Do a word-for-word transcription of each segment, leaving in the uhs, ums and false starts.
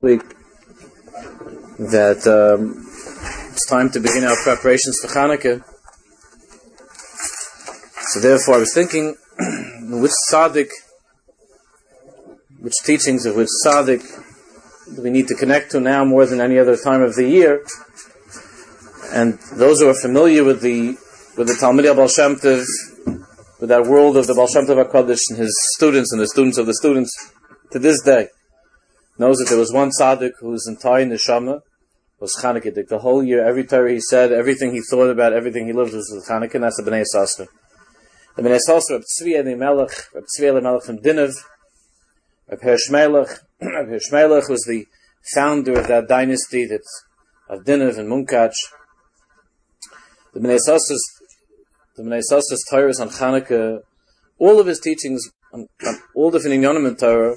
week that um, it's time to begin our preparations for Hanukkah. So therefore I was thinking which tzaddik, which teachings of which tzaddik do we need to connect to now more than any other time of the year. And those who are familiar with the with the Talmidei Baal Shem Tov, with that world of the Baal Shem Tov HaKadosh and his students and the students of the students, to this day, knows that there was one tzaddik whose entire neshama was Chanukah. The whole year, every Torah he said, everything he thought about, everything he lived was with Chanukah, and that's the Bnei Yissaschar. The Bnei Yissaschar, Reb Tzvi Elimelech, Reb Tzvi Elimelech from Dinav, Reb Hirsch Melech. Reb Hirsch Melech was the founder of that dynasty that of Dinav and Munkach. The Bnei Yissaschar's the Bnei Yissaschar's Torahs on Chanukah, all of his teachings on, on all different inyanim in Torah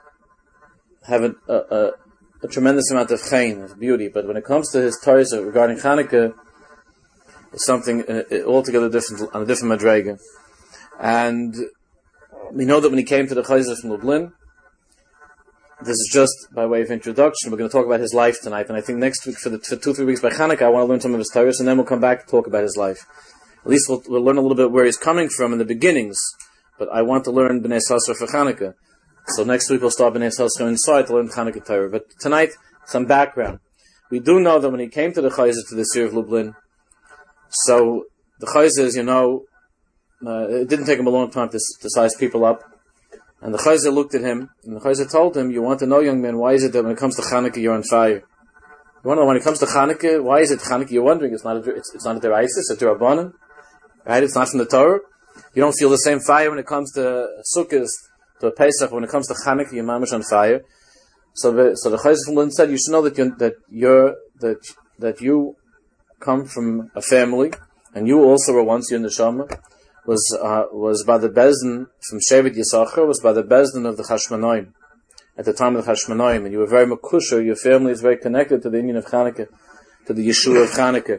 have a, a, a, a tremendous amount of chayin, of beauty. But when it comes to his Torahs regarding Chanukah, it's something uh, altogether different, on a different madrega. And we know that when he came to the Chayzer from Lublin, this is just by way of introduction. We're going to talk about his life tonight, and I think next week, for the for two, three weeks by Chanukah, I want to learn some of his Torahs, and then we'll come back to talk about his life. At least we'll, we'll learn a little bit where he's coming from in the beginnings, but I want to learn Bnei Yissaschar for Chanukah. So next week we'll start Bnei Yissaschar inside to learn Chanukah Torah. But tonight, some background. We do know that when he came to the Chayzer, to the Sir of Lublin, so the Chayzer, as you know, uh, it didn't take him a long time to, to size people up. And the Chayzer looked at him, and the Chayzer told him, you want to know, young man, why is it that when it comes to Chanukah you're on fire? You want to know when it comes to Chanukah, why is it Chanukah? You're wondering, it's not a, it's, it's not a Deraisis, it's a Derabanan, right? It's not from the Torah. You don't feel the same fire when it comes to Sukkot, to a Pesach. When it comes to Chanukah, you're mamish on fire. So the so the Chayzer from Lublin said, you should know that you that you're that that you come from a family, and you also were once your neshama was uh, was by the Bezdin from Shevet Yisachar, was by the Bezdin of the Chashmonaim at the time of the Chashmonaim, and you were very makusher. Your family is very connected to the Indian of Chanukah, to the Yeshua of Chanukah,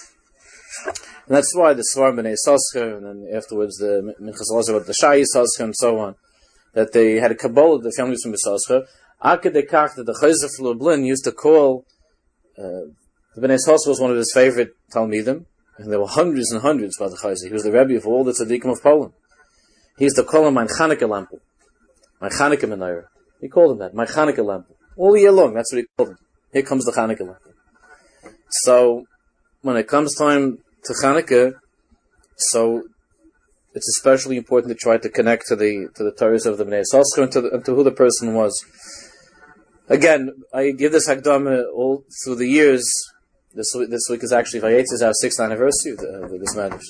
and that's why the Svar Bnei Yissaschar, and then afterwards the Minchas Elazar the Shai Yissaschar, and so on, that they had a Kabbalah, the families from Yissaschar. Akad Dekach, that the Chayzer from Lublin used to call uh, the Bnei Yissaschar was one of his favorite Talmidim. And there were hundreds and hundreds by the Chayzer. He was the Rebbe of all the Tzaddikim of Poland. He used to call him my Chanukah lampu, my Chanukah menorah. He called him that, my Chanukah lampu. All year long, that's what he called him. Here comes the Chanukah lampu. So, when it comes time to Chanukah, so it's especially important to try to connect to the to the Torahs of the Bnei Yissaschar and to, the, and to who the person was. Again, I give this Hakdama all through the years. This week, this week is actually Vayetz, our sixth anniversary of, the, of this marriage.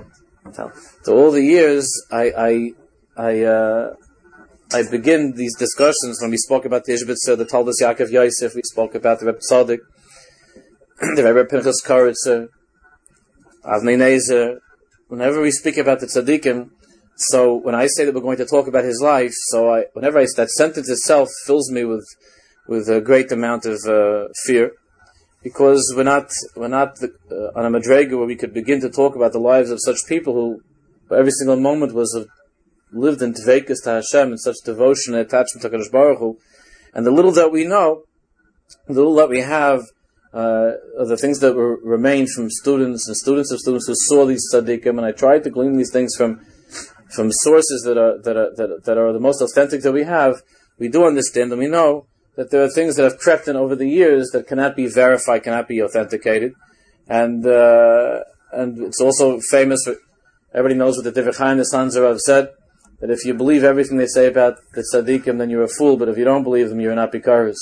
So all the years, I I I, uh, I begin these discussions when we spoke about the Ishbitzer, the Taldas Yaakov Yosef, we spoke about the Rebbe Tzaddik, the Rebbe Pinchas Koritzer, Avnei Nezer. Whenever we speak about the Tzaddikim, so when I say that we're going to talk about his life, so I, whenever I, that sentence itself fills me with with a great amount of uh, fear. Because we're not we're not uh, on a madrega where we could begin to talk about the lives of such people who, every single moment was uh, lived in tvekas to Hashem, in such devotion and attachment to Kadosh Baruch Hu. And the little that we know, the little that we have, uh, are the things that were, remain from students and students of students who saw these tzaddikim. And I tried to glean these things from from sources that are that are that are, that are the most authentic that we have. We do understand and we know that there are things that have crept in over the years that cannot be verified, cannot be authenticated, and uh, and it's also famous. For, everybody knows what the Divrei Chaim, the sons of said, that if you believe everything they say about the tzaddikim, then you're a fool. But if you don't believe them, you're an apikaris.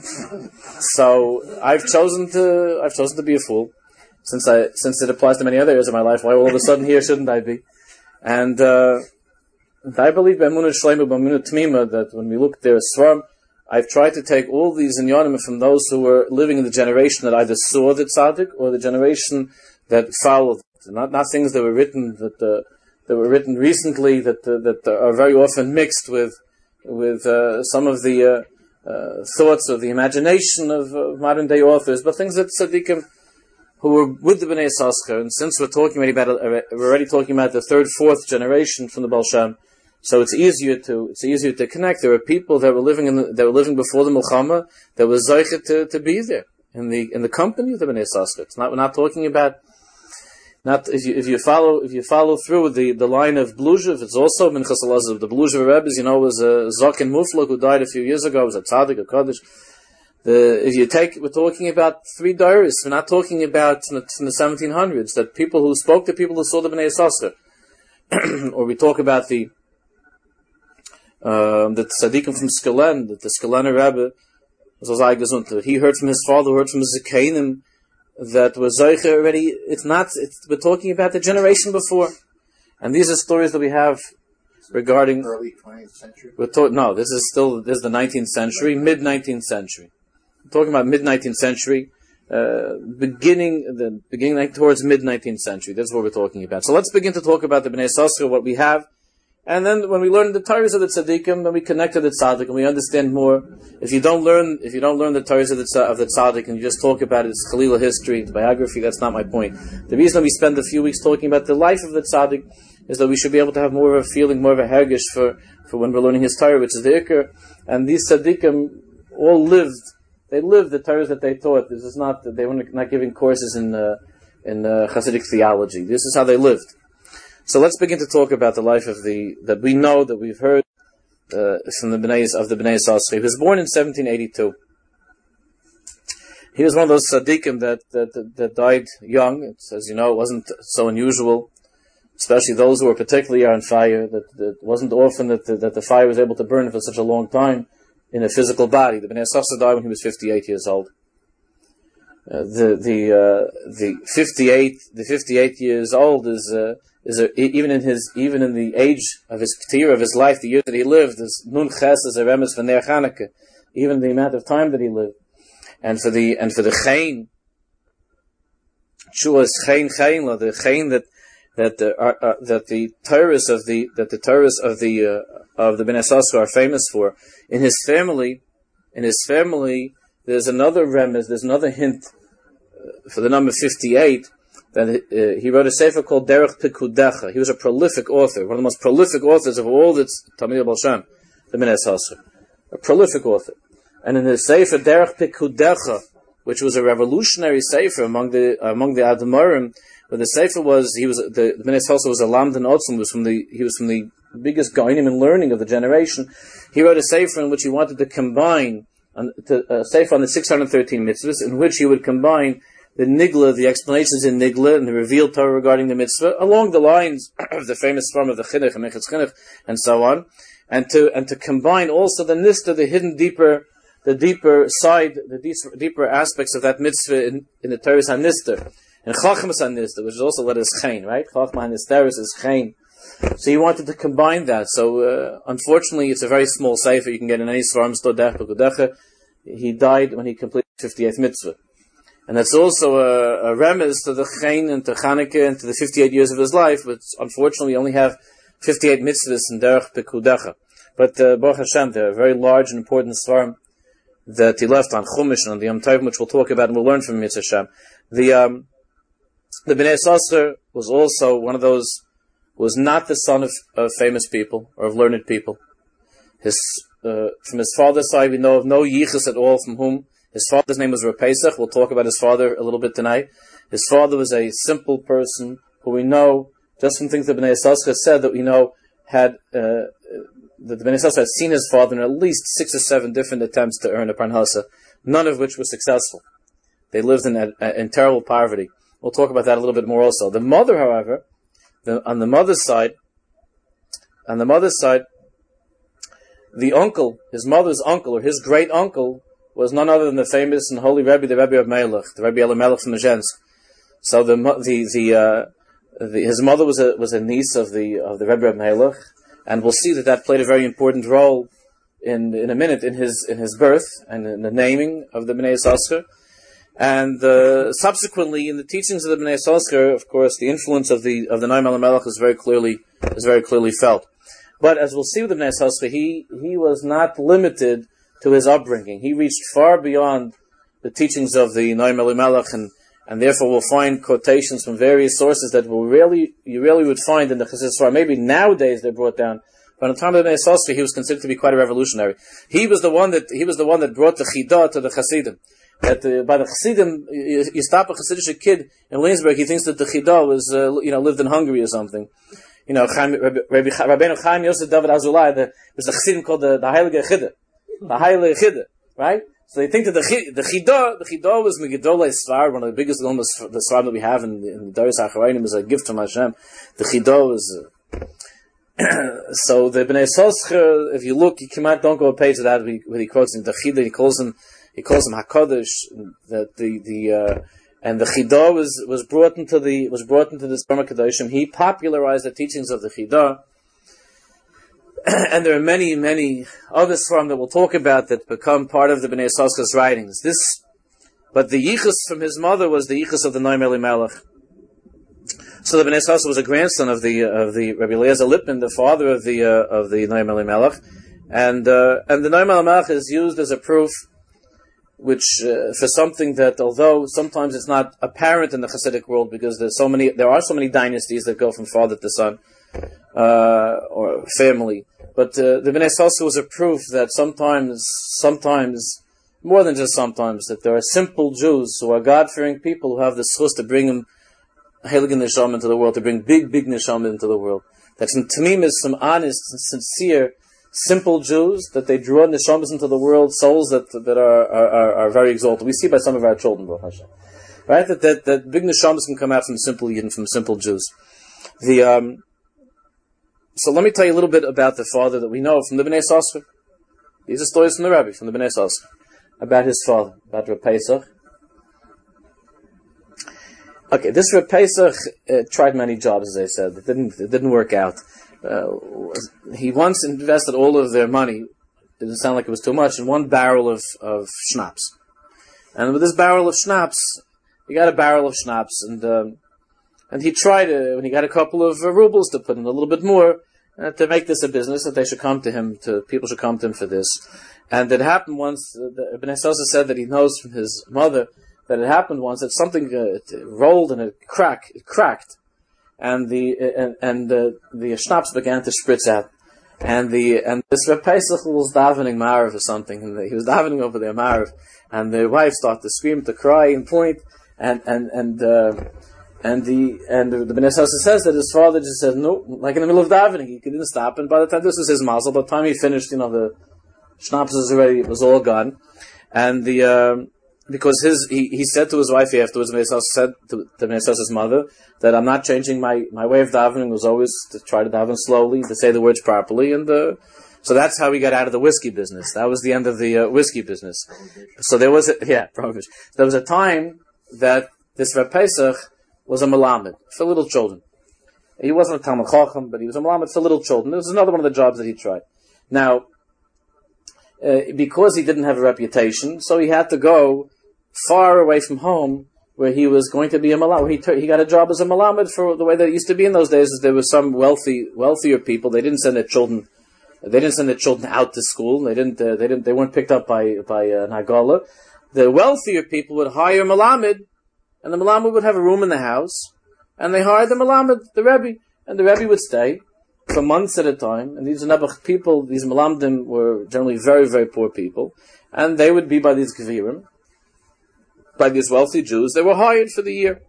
So I've chosen to I've chosen to be a fool, since I since it applies to many other areas of my life. Why all of a sudden here shouldn't I be? And uh, I believe b'emunah shleima, b'emunah tmima, that when we look at their svarim, I've tried to take all these inyanim from those who were living in the generation that either saw the tzaddik or the generation that followed. Not not things that were written that uh, that were written recently that uh, that are very often mixed with with uh, some of the uh, uh, thoughts or the imagination of uh, modern day authors, but things that tzaddikim who were with the Bnei Yissaschar. And since we're talking already about uh, we're already talking about the third, fourth generation from the Baal Shem, So it's easier to it's easier to connect. There were people that were living in the, that were living before the Milchama that was zeichet to, to be there in the in the company of the Bnei Yissaschar. It's not we're not talking about not if you if you follow if you follow through the, the line of Bluzhev, it's also Minchas Elazar. The Bluzhev Rebbe's, you know, was a Zaken Muflok who died a few years ago. It was a tzaddik, a kaddish. The if you take we're talking about three diaries. We're not talking about in the, in the seventeen hundreds that people who spoke to people who saw the Bnei Yissaschar, or we talk about the Um, the tzaddikim from Skelen, that the Skelener Rebbe was Azai Gesund, that he heard from his father, heard from his Zekanim, that was Zoiche already. It's not. It's, we're talking about the generation before, and these are stories that we have regarding early twentieth century. We're to, no, this is still this is the nineteenth century, mid nineteenth century. We're talking about mid nineteenth century, uh, beginning the beginning towards mid nineteenth century. That's what we're talking about. So let's begin to talk about the Bnei Yissaschar, what we have. And then when we learn the Torahs of the Tzaddikim, then we connect to the Tzaddik and we understand more. If you don't learn, if you don't learn the Torahs of the, of the Tzaddik and you just talk about its Chalila history, its biography, that's not my point. The reason we spend a few weeks talking about the life of the Tzaddik is that we should be able to have more of a feeling, more of a hergish for, for when we're learning his Torah, which is the Iker. And these Tzaddikim all lived, they lived the Torahs that they taught. This is not, they were not giving courses in, uh, in uh, Hasidic theology. This is how they lived. So let's begin to talk about the life of the that we know that we've heard uh, from the Bnei of the Bnei Yissaschar. He was born in seventeen eighty-two. He was one of those tzaddikim that that, that that died young. It's, as you know, it wasn't so unusual, especially those who were particularly on fire. That, that it wasn't often that the, that the fire was able to burn for such a long time in a physical body. The Bnei Yissaschar died when he was fifty-eight years old. Uh, the the uh, the fifty-eight the fifty-eight years old is. Uh, Is a, even in his even in the age of his year of his life, the year that he lived, is nun ches is a remes for Ner Chanukah, even the amount of time that he lived, and for the and for the chayin, shuas chayin chayinla, the chayin that that the uh, uh, that the Torahs of the that the Torahs of the uh, of the Bnei Yissaschar are famous for. In his family, in his family, there's another remes, there's another hint uh, for the number fifty-eight. That uh, he wrote a sefer called Derech Pekudecha. He was a prolific author, one of the most prolific authors of all the Talmidei Baal Shem, the Bnei Yissaschar. A prolific author. And in his sefer Derech Pekudecha, which was a revolutionary sefer among the among the Admorim, where the sefer was, he was the, the Bnei Yissaschar was a Lamdan Otzim, was from the he was from the biggest Goinim in learning of the generation. He wrote a sefer in which he wanted to combine a to, uh, sefer on the six hundred thirteen mitzvahs, in which he would combine the Nigla, the explanations in Nigla, and the revealed Torah regarding the mitzvah, along the lines of the famous form of the Chinuch, and Mechitz Chinuch, and so on, and to and to combine also the Nista, the hidden deeper, the deeper side, the deeper, deeper aspects of that mitzvah in, in the Torah's HaNister, and Chachmas HaNister, which is also what is Chain, right? Chachma HaNisteris is Chain. So he wanted to combine that. So uh, unfortunately, it's a very small sefer you can get in any Svarim Sto Derech Pekudecha. He died when he completed the fifty-eighth mitzvah. And that's also a, a remiss to the Chain and to Chanukah and to the fifty-eight years of his life, but unfortunately we only have fifty-eight mitzvahs in Derech Pekudecha. But uh, Baruch Hashem, they're a very large and important svarim that he left on Chumash and on the Yom Tovim, which we'll talk about and we'll learn from Mitzvah Hashem. The, um, the Bnei Yissaschar was also one of those, was not the son of, of famous people or of learned people. His, uh, from his father's side, we know of no yichus at all from whom. His father's name was Rav Pesach. We'll talk about his father a little bit tonight. His father was a simple person who we know, just from things that Bnei Yissaschar said, that we know had, uh, that the Bnei Yissaschar had seen his father in at least six or seven different attempts to earn a parnasa, none of which were successful. They lived in, uh, in terrible poverty. We'll talk about that a little bit more also. The mother, however, the, on the mother's side, on the mother's side, the uncle, his mother's uncle, or his great uncle, was none other than the famous and holy Rebbe, the Rebbe of Melech, the Rebbe Elimelech from Mezhensk. So the the the, uh, the his mother was a was a niece of the of the Rebbe of Melech, and we'll see that that played a very important role in in a minute in his in his birth and in the naming of the Bnei Yissaschar, and uh, subsequently in the teachings of the Bnei Yissaschar, of course, the influence of the of the Noam Elimelech is very clearly is very clearly felt. But as we'll see with the Bnei Yissaschar, he he was not limited to his upbringing. He reached far beyond the teachings of the Noam Elimelech, and, and therefore we'll find quotations from various sources that will really, you really would find in the Chassidus Svarim. Maybe nowadays they're brought down But in the time of the Bnei Yissaschar, he was considered to be quite a revolutionary. He was the one that he was the one that brought the Chidah to the Hasidim. That uh, by the Hasidim, you, you stop a Hasidic kid in Williamsburg, he thinks that the Chidah was, uh, you know, lived in Hungary or something. You know, Chaim, Rabbi, Rabbeinu Chaim Yosef David Azulai, there was a Hasidim called the, the Heilige Chida. The Heilige Chida, right? So they think that the the Chidah, the Chidah was Megidolei Svar, one of the biggest, almost the Svar that we have in, in the Darius HaCharayim, is a gift from Hashem. The Chidah was, uh, so the Bnei Yissaschar, if you look, you come out, don't go a page of that, where he quotes in the Chidah, he calls him, he calls him HaKadosh, that the, the, uh, and the Chidah was, was brought into the, was brought into the Sperma Kadoshim. He popularized the teachings of the Chidah. And there are many, many other Sfarim that we'll talk about that become part of the Bnei Yissaschar's writings. This, but the Yichus from his mother was the Yichus of the Noam Elimelech. So the Bnei Yissaschar was a grandson of the, of the Rabbi Eliezer Lippman, the father of the, uh, of the Noam Elimelech. And, uh, and the Noam Elimelech is used as a proof which uh, for something that, although sometimes it's not apparent in the Hasidic world, because there's so many, there are so many dynasties that go from father to son, uh, or family. But uh, the Bnei Yissaschar was a proof that sometimes, sometimes, more than just sometimes, that there are simple Jews who are God-fearing people who have the schus to bring them Heilige Neshama into the world, to bring big, big Neshama into the world. That some Tamim is some honest, sincere, simple Jews, that they draw Neshamas into the world, souls that that are, are, are very exalted. We see by some of our children, Baruch Hashem. Right? That, that, that big Neshamas can come out from simple Yidden, from simple Jews. The, um, so let me tell you a little bit about the father that we know from the Bnei Yissaschar. These are stories from the Rabbi, from the Bnei Yissaschar, about his father, about Reb Pesach. Okay, this Reb Pesach uh, tried many jobs, as I said. It didn't, it didn't work out. Uh, he once invested all of their money, didn't sound like it was too much, in one barrel of, of schnapps. And with this barrel of schnapps, he got a barrel of schnapps, and um, and he tried, uh, when he got a couple of uh, rubles to put in a little bit more, uh, to make this a business, that they should come to him, to people should come to him for this. And it happened once, uh, the, Ibn Yissaschar said that he knows from his mother, that it happened once, that something uh, it rolled and it cracked, it cracked. And the and, and uh, the schnapps began to spritz out, and the and this Reb Pesach was davening Marav or something, and he was davening over their Marav, and the wife started to scream, to cry, and point, and and and uh, and the and the, the Bnei Yissaschar says that his father just said no, like in the middle of davening, he couldn't stop, and by the time this was his mazel, by the time he finished, you know, the schnapps was already, it was all gone, and the. Um, Because his he, he said to his wife afterwards, Bnei Yissaschar said to, to Bnei Yissachar's mother, that I'm not changing my, my way of davening, was always to try to daven slowly, to say the words properly, and uh, so that's how he got out of the whiskey business. That was the end of the uh, whiskey business. So there was a, yeah, prohibition. There was a time that this Reb Pesach was a melamed for little children. He wasn't a Talmud Chacham, but he was a melamed for little children. It was another one of the jobs that he tried. Now, uh, because he didn't have a reputation, so he had to go far away from home, where he was going to be a malamed. He, t- he got a job as a malamed for the way that it used to be in those days. Is there were some wealthy, wealthier people. They didn't send their children. They didn't send their children out to school. They didn't. Uh, they didn't. They weren't picked up by by uh, Nagala. The wealthier people would hire malamed, and the malamed would have a room in the house, and they hired the malamed, the rebbe, and the rebbe would stay for months at a time. And these Nebuch people, these malamedim, were generally very, very poor people, and they would be by these gevirim, by these wealthy Jews. They were hired for the year.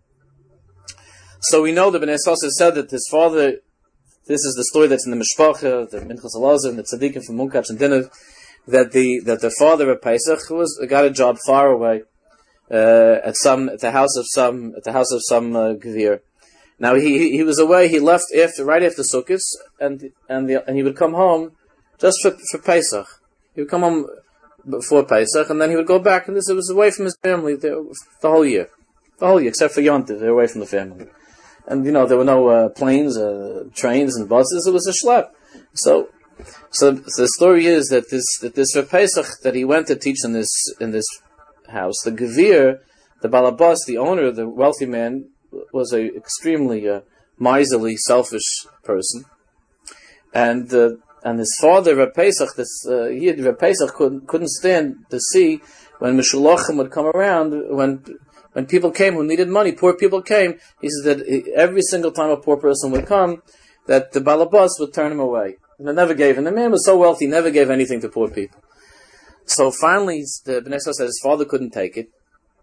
So we know that Bnei Yissaschar said that his father, this is the story that's in the Mishpacha, the Minchas Elazar, and the Tzaddikim from Munkach and Dinah, that the that the father of Pesach was got a job far away uh, at some at the house of some at the house of some uh, Gevir. Now he he was away. He left after right after Sukkot, and and the, and he would come home just for for Pesach. He would come home before Pesach, and then he would go back, and this it was away from his family the, the whole year, the whole year except for Yom Tov. They were away from the family, and you know there were no uh, planes, uh, trains, and buses. It was a schlep. So, so, so the story is that this that this for Pesach that he went to teach in this in this house, the Gevir, the Balabas, the owner, the wealthy man, was a extremely uh, miserly, selfish person, and. Uh, And his father, Reb Pesach, this, uh, he, Reb Pesach couldn't, couldn't stand to see when Meshulachim would come around, when when people came who needed money, poor people came, he said that every single time a poor person would come, that the Balabas would turn him away. And they never gave, and the man was so wealthy, he never gave anything to poor people. So finally, the Bnei Yisrael said his father couldn't take it.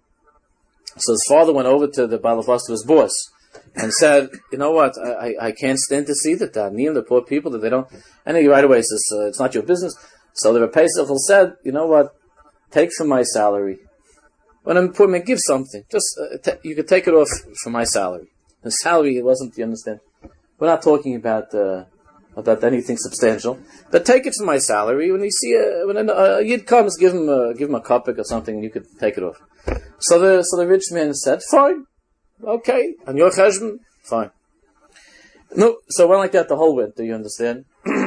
So his father went over to the Baal Avos, to his boss, and said, you know what, I, I, I can't stand to see that, that, the poor people, that they don't, and he right away says, uh, it's not your business. So the Rebbe Pesach said, you know what, take from my salary. When I'm poor man, give something. Just, uh, t- you could take it off from my salary. The salary, it wasn't, you understand? We're not talking about, uh, about anything substantial, but take it from my salary. When you see a, when a, a yid comes, give him a, give him a kopek or something, and you could take it off. So the so the rich man said, fine, okay, on your cheshbon, fine. No, so it went like that the whole winter. You understand?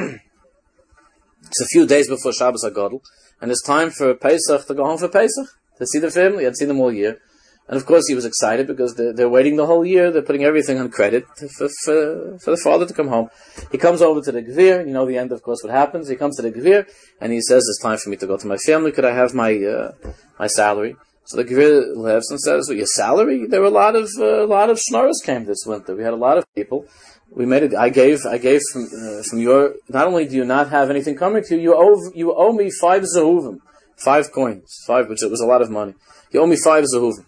It's a few days before Shabbos HaGadol, and it's time for Pesach to go home for Pesach to see the family. I'd seen them all year. And of course he was excited because they're, they're waiting the whole year. They're putting everything on credit to, for, for, for the father to come home. He comes over to the Gvir. You know the end, of course, what happens. He comes to the Gvir and he says, it's time for me to go to my family. Could I have my uh, my salary? So the Gvir laughs and says, well, your salary? There were a lot of uh, a lot of schnorrers came this winter. We had a lot of people. We made it. I gave I gave from uh, from your. Not only do you not have anything coming to you, you owe you owe me five zehuvim, five coins, five, which it was a lot of money. You owe me five zehuvim.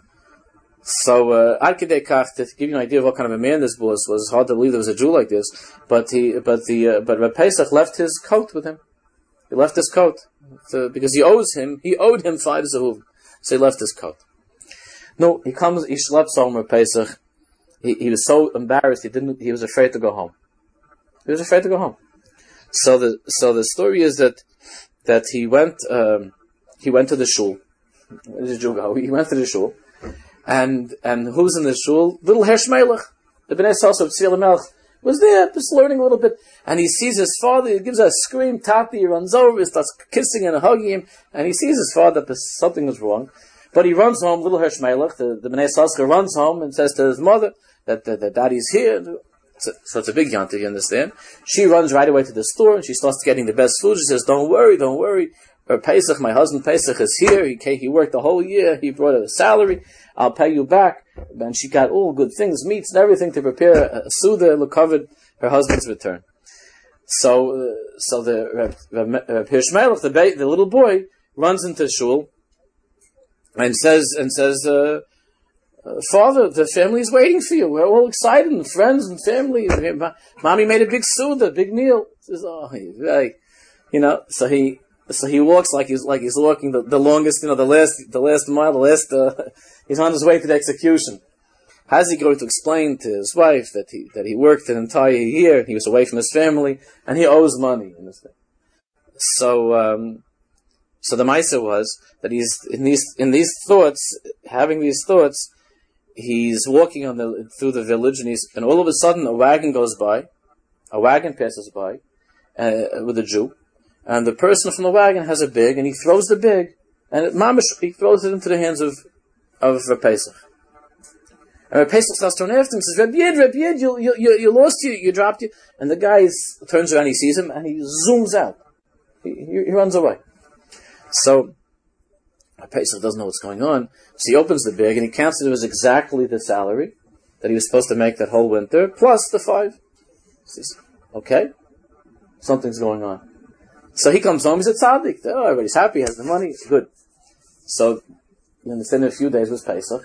So, uh, Ad Kedei Kach, to give you an idea of what kind of a man this was, was hard to believe there was a Jew like this. But he, but the, uh, but Reb Pesach left his coat with him. He left his coat to, because he owes him. He owed him five zehuvim, so he left his coat. No, he comes. He schleps home Reb Pesach. He, he was so embarrassed. He didn't. He was afraid to go home. He was afraid to go home. So the so the story is that that he went um, he went to the shul. Where did the Jew go? He went to the shul. And and who's in the shul? Little Hersh Melech, the Bnei Yisrael of Tzvi Melech, was there, just learning a little bit. And he sees his father, he gives a scream, Tati, he runs over, he starts kissing and hugging him, and he sees his father that something was wrong. But he runs home, little Hersh Melech, the, the Bnei Yisrael runs home and says to his mother that, that, that daddy's here. So, so it's a big yanta, you understand? She runs right away to the store and she starts getting the best food. She says, don't worry, don't worry. Or Pesach, my husband Pesach is here. He came, he worked the whole year. He brought her a salary. I'll pay you back. And she got all good things, meats and everything to prepare a Suda covered her husband's return. So, uh, so the Hirsch Melech, the, ba- the little boy, runs into shul and says, and says, uh, uh, Father, the family is waiting for you. We're all excited, and friends and family. Mommy made a big Suda, big meal. Says, oh, right. You know, so he, So he walks like he's like he's walking the, the longest, you know, the last the last mile, the last. Uh, he's on his way to the execution. How's he going to explain to his wife that he that he worked an entire year, and he was away from his family, and he owes money? You understand? So, um, so the Maisa was that he's in these in these thoughts, having these thoughts, he's walking on the through the village, and he's and all of a sudden a wagon goes by, a wagon passes by, uh, with a Jew. And the person from the wagon has a big, and he throws the big, and it, mamish, he throws it into the hands of of Reb Pesach. And Reb Pesach starts to run after him. He says, Reb Yid, Reb Yid, you, you, you, you lost you, you dropped you. And the guy is, turns around, he sees him, and he zooms out. He, he, he runs away. So, Reb Pesach doesn't know what's going on. So he opens the big, and he counts it as exactly the salary that he was supposed to make that whole winter, plus the five. He says, okay, something's going on. So he comes home, he's a tzaddik. Oh, everybody's happy, has the money, good. So, you understand, in a few days was Pesach.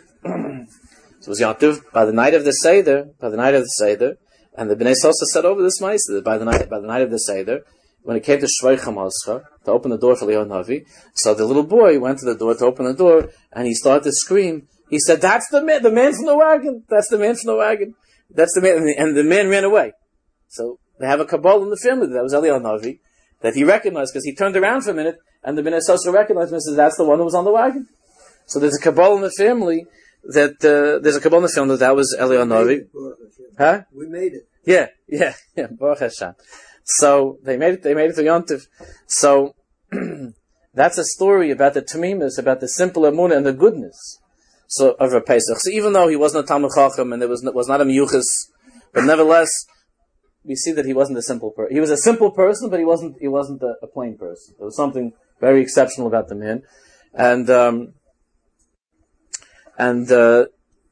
So it was Yantiv. By the night of the Seder, by the night of the Seder, and the Bnei Sosa said over this Meister, by the night, by the night of the Seder, when it came to Shvei Chamascha, to open the door for Leon Navi, so the little boy went to the door to open the door, and he started to scream. He said, that's the man, the man from the wagon. That's the man from the wagon. That's the man, and the, and the man ran away. So, they have a Kabbalah in the family, that was Eliyahu Navi, that he recognized, because he turned around for a minute, and the Bnei Sosa recognized him and says, that's the one who was on the wagon. So there's a Kabbalah in the family, that, uh, there's a Kabbalah in the family, that, that was Eliyahu Navi. Huh? We made it. Yeah, yeah, yeah, Baruch Hashem. So, they made it, they made it to Yontif. So, that's a story about the Tamimis, about the simple Emunah and the goodness, so, of Reb Pesach. So even though he wasn't a Talmud Chacham, and there was, was not a Miyuchas, but nevertheless, we see that he wasn't a simple person. He was a simple person, but he wasn't. He wasn't a, a plain person. There was something very exceptional about the man, and um, and uh, the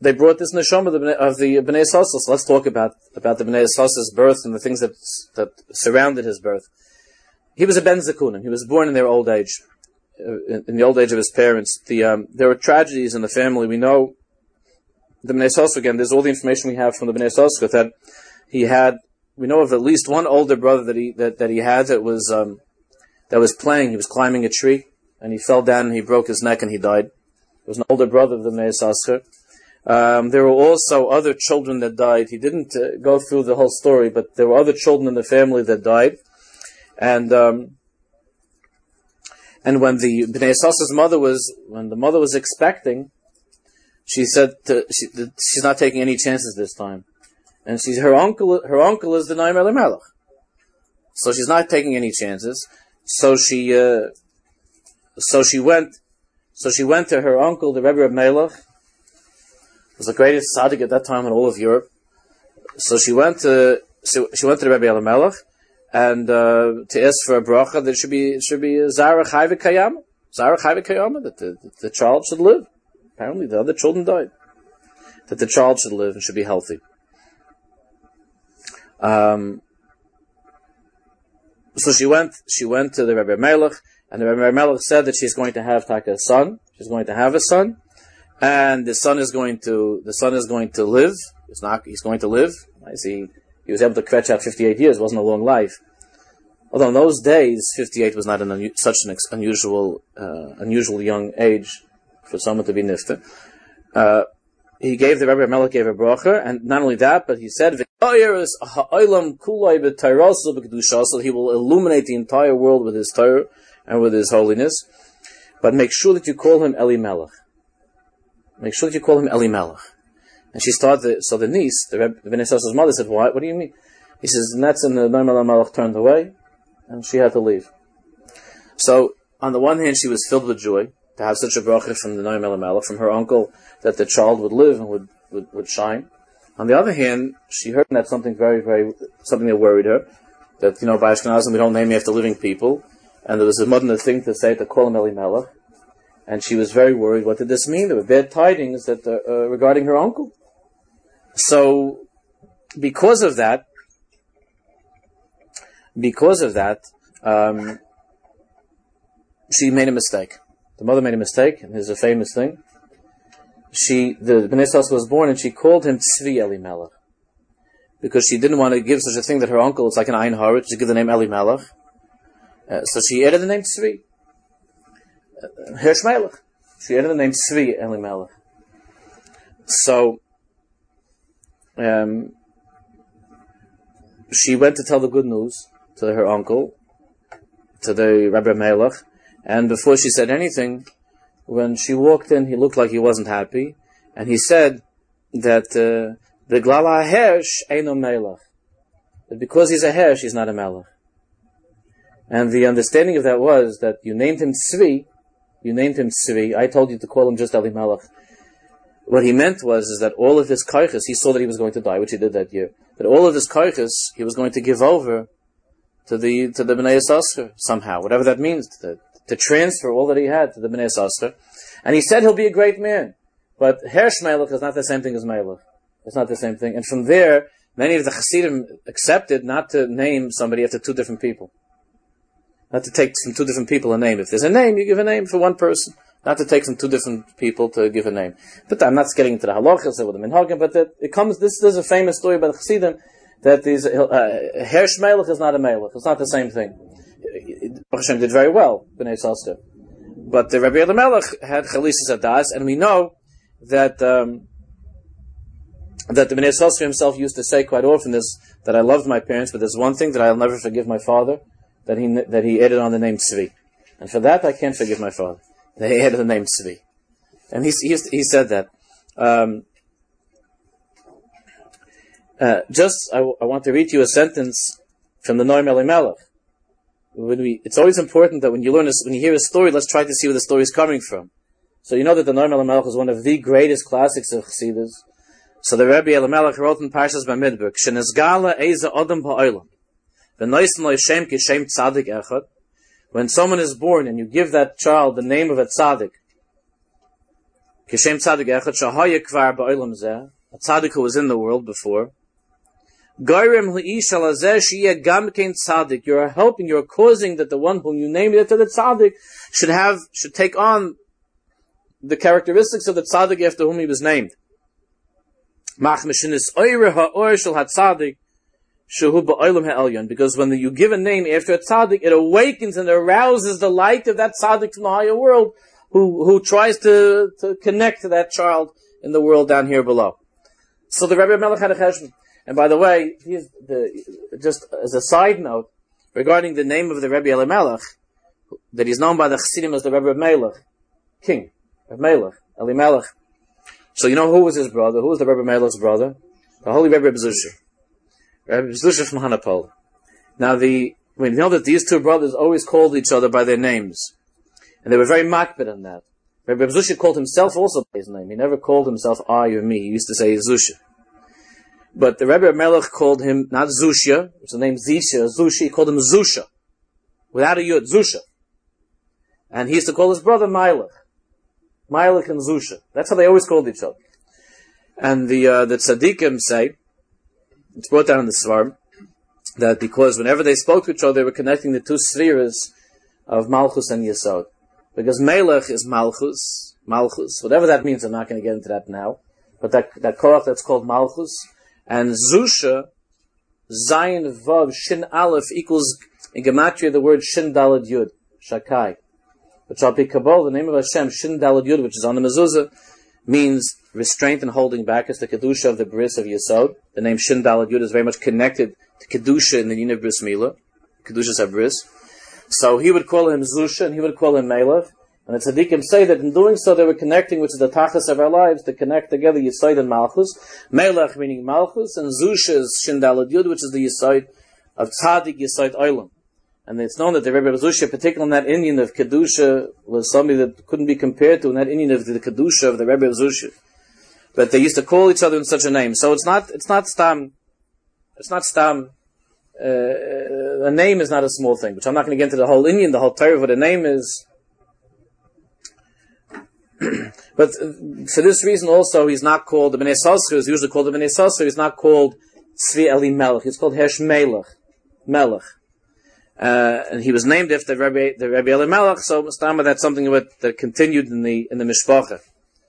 they brought this neshama of the Bnei Yissaschar. So let's talk about, about the Bnei Yissachar's birth and the things that, that surrounded his birth. He was a Ben Zekunim. He was born in their old age, in, in the old age of his parents. The, um, there were tragedies in the family. We know the Bnei Yissachar, again, there's all the information we have from the Bnei Yissachar that he had, we know of at least one older brother that he, that, that he had that was, um, that was playing. He was climbing a tree and he fell down and he broke his neck and he died. There was an older brother of the Bnei Yissachar. Um, there were also other children that died. He didn't uh, go through the whole story, but there were other children in the family that died. And, um, and when the Bnei Yissachar's mother was, when the mother was expecting, she said to, she, that she's not taking any chances this time. And she's, her uncle, her uncle is the Naim Elimelech. So she's not taking any chances. So she, uh, so she went, so she went to her uncle, the Rebbe Reb Melech, was the greatest tzaddik at that time in all of Europe. So she went to she, she went to the Rebbe Elimelech and uh, to ask for a bracha that it should be it should be Zara Chai V'Kayama, Zara Chai V'Kayama, that the, that the child should live. Apparently, the other children died. That the child should live and should be healthy. Um. So she went. She went to the Rebbe Elimelech, and the Rebbe Elimelech said that she's going to have a son. She's going to have a son. And the son is going to, the son is going to live. It's not, he's going to live. I see, he was able to stretch out fifty-eight years. It wasn't a long life. Although in those days, fifty-eight was not an unu- such an ex- unusual, uh, unusual young age for someone to be nifter. Uh, he gave, the Rebbe Melech gave a bracha, and not only that, but he said, he will illuminate the entire world with his Torah and with his holiness. But make sure that you call him Elimelech. Make sure that you call him Elimelech. And she started, so the niece, the Rebbe, the Bnei Yissachar's mother said, what? What do you mean? He says, and that's, and the Naim Elimelech turned away, and she had to leave. So, on the one hand, she was filled with joy to have such a bracha from the Naim Elimelech, from her uncle, that the child would live and would, would, would shine. On the other hand, she heard that something very, very, something that worried her, that, you know, by Ashkenazim, we don't name after living people, and there was a modern thing to say, to call him Elimelech. And she was very worried. What did this mean? There were bad tidings that uh, uh, regarding her uncle. So, because of that, because of that, um, she made a mistake. The mother made a mistake, and there's a famous thing. She, the Bnei Yissachar was born, and she called him Tzvi Elimelech, because she didn't want to give such a thing that her uncle is like an Ein Haaretz, to give the name Elimelech. Uh, so she added the name Tzvi. Hirsch Melech. She added the name Tzvi Elimelech. So, um, she went to tell the good news to her uncle, to the Rebbe Melech, and before she said anything, when she walked in, he looked like he wasn't happy, and he said that uh, the Glala Hirsch Eino Melech, that because he's a Hirsch, he's not a Melech. And the understanding of that was that you named him Tzvi. You named him Tzvi. I told you to call him just Elimelech. What he meant was is that all of his kaiches, he saw that he was going to die, which he did that year. That all of his kaiches, he was going to give over to the to the Bnei Yissachar somehow, whatever that means, to, to transfer all that he had to the Bnei Yissachar. And he said he'll be a great man. But Hirsch Melech is not the same thing as Melech. It's not the same thing. And from there, many of the Hasidim accepted not to name somebody after two different people. Not to take from two different people a name. If there's a name, you give a name for one person. Not to take from two different people to give a name. But I'm not getting into the halachas or the minhagim, but that it comes, this is a famous story by the Chassidim, that these, uh, Hirsch Melech is not a Melech. It's not the same thing. Baruch Hashem did very well, Bnei Yissachar. But the Rebbe Elimelech had Chalisas Adas, and we know that, um, that the Bnei Yissachar himself used to say quite often is that I loved my parents, but there's one thing that I'll never forgive my father, that he that he added on the name Tzvi. And for that, I can't forgive my father. That he added the name Tzvi. And he, he, he said that. Um, uh, just, I, I want to read you a sentence from the Naim Elimelech. When we, it's always important that when you learn, a, when you hear a story, let's try to see where the story is coming from. So you know that the Naim Elimelech is one of the greatest classics of Chassidus. So the Rebbe Elimelech wrote in Parshas Bamidbar, "Shenizgala eiza adam ha'olam." When someone is born and you give that child the name of a tzaddik, Kishem Tzadik Echad Shahaya Kvar Ba'olam Zeh, a Tzadik who was in the world before. Goyrem L'Ish Alazeh Shiyeh Gam Kein Tzadik. You are helping, you are causing that the one whom you named after the Tzadik should have, should take on the characteristics of the Tzadik after whom he was named. Mach Mishinis Oyre Ha'or Shel HaTzadik Shehu Ba'olam Ha'elyon. Because when you give a name after a Tzadik, it awakens and arouses the light of that Tzadik from the higher world, who, who tries to, to connect to that child in the world down here below. So the Rebbe Melech had a cheshbon. And by the way, he's the, just as a side note, regarding the name of the Rebbe Elimelech, that he's known by the Chassidim as the Rebbe Melech, king, Rebbe Melech, Elimelech. So you know who was his brother? Who was the Rebbe Melech's brother? The holy Rebbe Zusha. Rebbe Zusha from Hanapol. Now the, we know that these two brothers always called each other by their names. And they were very makbid on that. Rebbe Zusha called himself also by his name. He never called himself I or me. He used to say Zusha. But the Rebbe Melech called him not Zushya, which is the name Zisha, Zusha, he called him Zusha. Without a Yud, Zusha. And he used to call his brother Melech. Melech and Zusha. That's how they always called each other. And the, uh, the tzaddikim say, it's brought down in the Svarim, that because whenever they spoke to each other, they were connecting the two spheres of Malchus and Yesod. Because Melech is Malchus, Malchus, whatever that means, I'm not going to get into that now. But that, that Korach that's called Malchus, and Zusha, Zayin Vav Shin Aleph equals in Gematria the word Shin Dalad Yud, Shakai. Which Al Pi Kabbalah, the name of Hashem, Shin Dalad Yud, which is on the mezuzah, means restraint and holding back. It's the Kedusha of the Bris of Yesod. The name Shin Dalad Yud is very much connected to Kedusha in the Yin of Bris Milah. Kedusha's have Bris. So he would call him Zusha and he would call him Melech. And the tzaddikim say that in doing so, they were connecting, which is the tachas of our lives, to connect together Yesod and Malchus. Melech meaning Malchus, and Zusha is Shin Dalad Yud, which is the Yesod of Tzadik Yesod Olam. And it's known that the Rebbe Zusha, particularly in that Indian of Kedusha, was somebody that couldn't be compared to in that Indian of the Kedusha of the Rebbe Zusha. But they used to call each other in such a name. So it's not, it's not stam, it's not stam, uh, a name is not a small thing, which I'm not going to get into the whole Indian, the whole Torah of what a name is. But for this reason also, he's not called, the Bnei Sasra is usually called the Bnei Sasra, he's not called Tzvi Eli Melech, he's called Hersh Melech, Melech. Uh, and he was named after the Rebbe, the Rebbe Elimelech, so Mustama, that's something that, that continued in the, in the Mishpacha.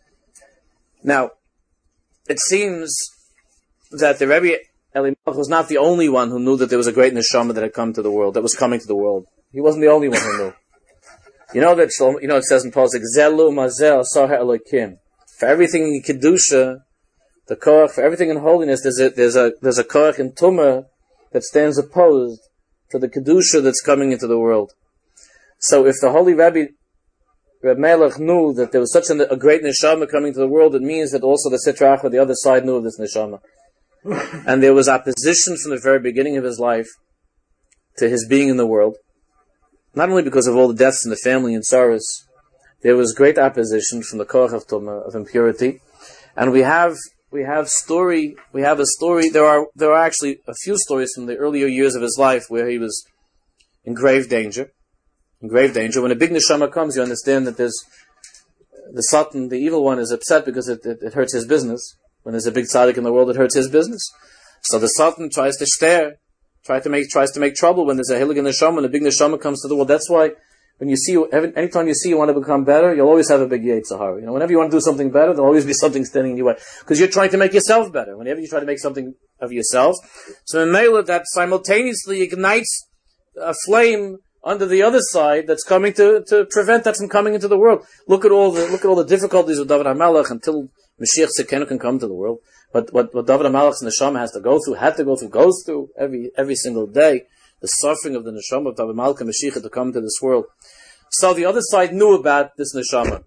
Now, it seems that the Rebbe Elimelech was not the only one who knew that there was a great neshama that had come to the world, that was coming to the world. He wasn't the only one who knew. You know that, you know, it says in Pasuk, Zelu Mazel Sarha Elokim. For everything in Kedusha, the Korach, for everything in holiness, there's a, there's a, there's a Korach in Tumah that stands opposed to the Kedusha that's coming into the world. So if the holy Rabbi, Reb Melech knew that there was such a, a great neshama coming to the world, it means that also the Sitra Achra, the other side, knew of this neshama. And there was opposition from the very beginning of his life to his being in the world. Not only because of all the deaths in the family and sorrows, there was great opposition from the Korach of Tumah, of impurity. And we have, we have story, we have a story, there are, there are actually a few stories from the earlier years of his life where he was in grave danger. In grave danger. When a big neshama comes, you understand that there's, the Satan, the evil one, is upset because it, it, it hurts his business. When there's a big tzaddik in the world, it hurts his business. So the Satan tries to stare, try to make, tries to make trouble when there's a hilig neshama, when a big neshama comes to the world. That's why when you see, anytime you see you want to become better, you'll always have a big Yetzer Hara. You know, whenever you want to do something better, there'll always be something standing in your way. Because you're trying to make yourself better. Whenever you try to make something of yourself. So in Mela, that simultaneously ignites a flame under the other side that's coming to, to prevent that from coming into the world. Look at all the, look at all the difficulties of David HaMelech until Mashiach Tzidkenu can come to the world. But what, what David HaMelech's neshama has to go through, had to go through, goes through every, every single day. The suffering of the neshama of David HaMelech and Mashiach to come to this world. So the other side knew about this neshama.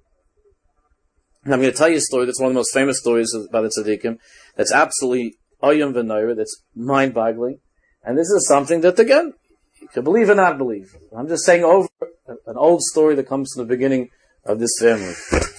And I'm going to tell you a story that's one of the most famous stories about the tzaddikim. That's absolutely ayam v'noira, that's mind-boggling. And this is something that, again, you can believe or not believe. I'm just saying over an old story that comes from the beginning of this family.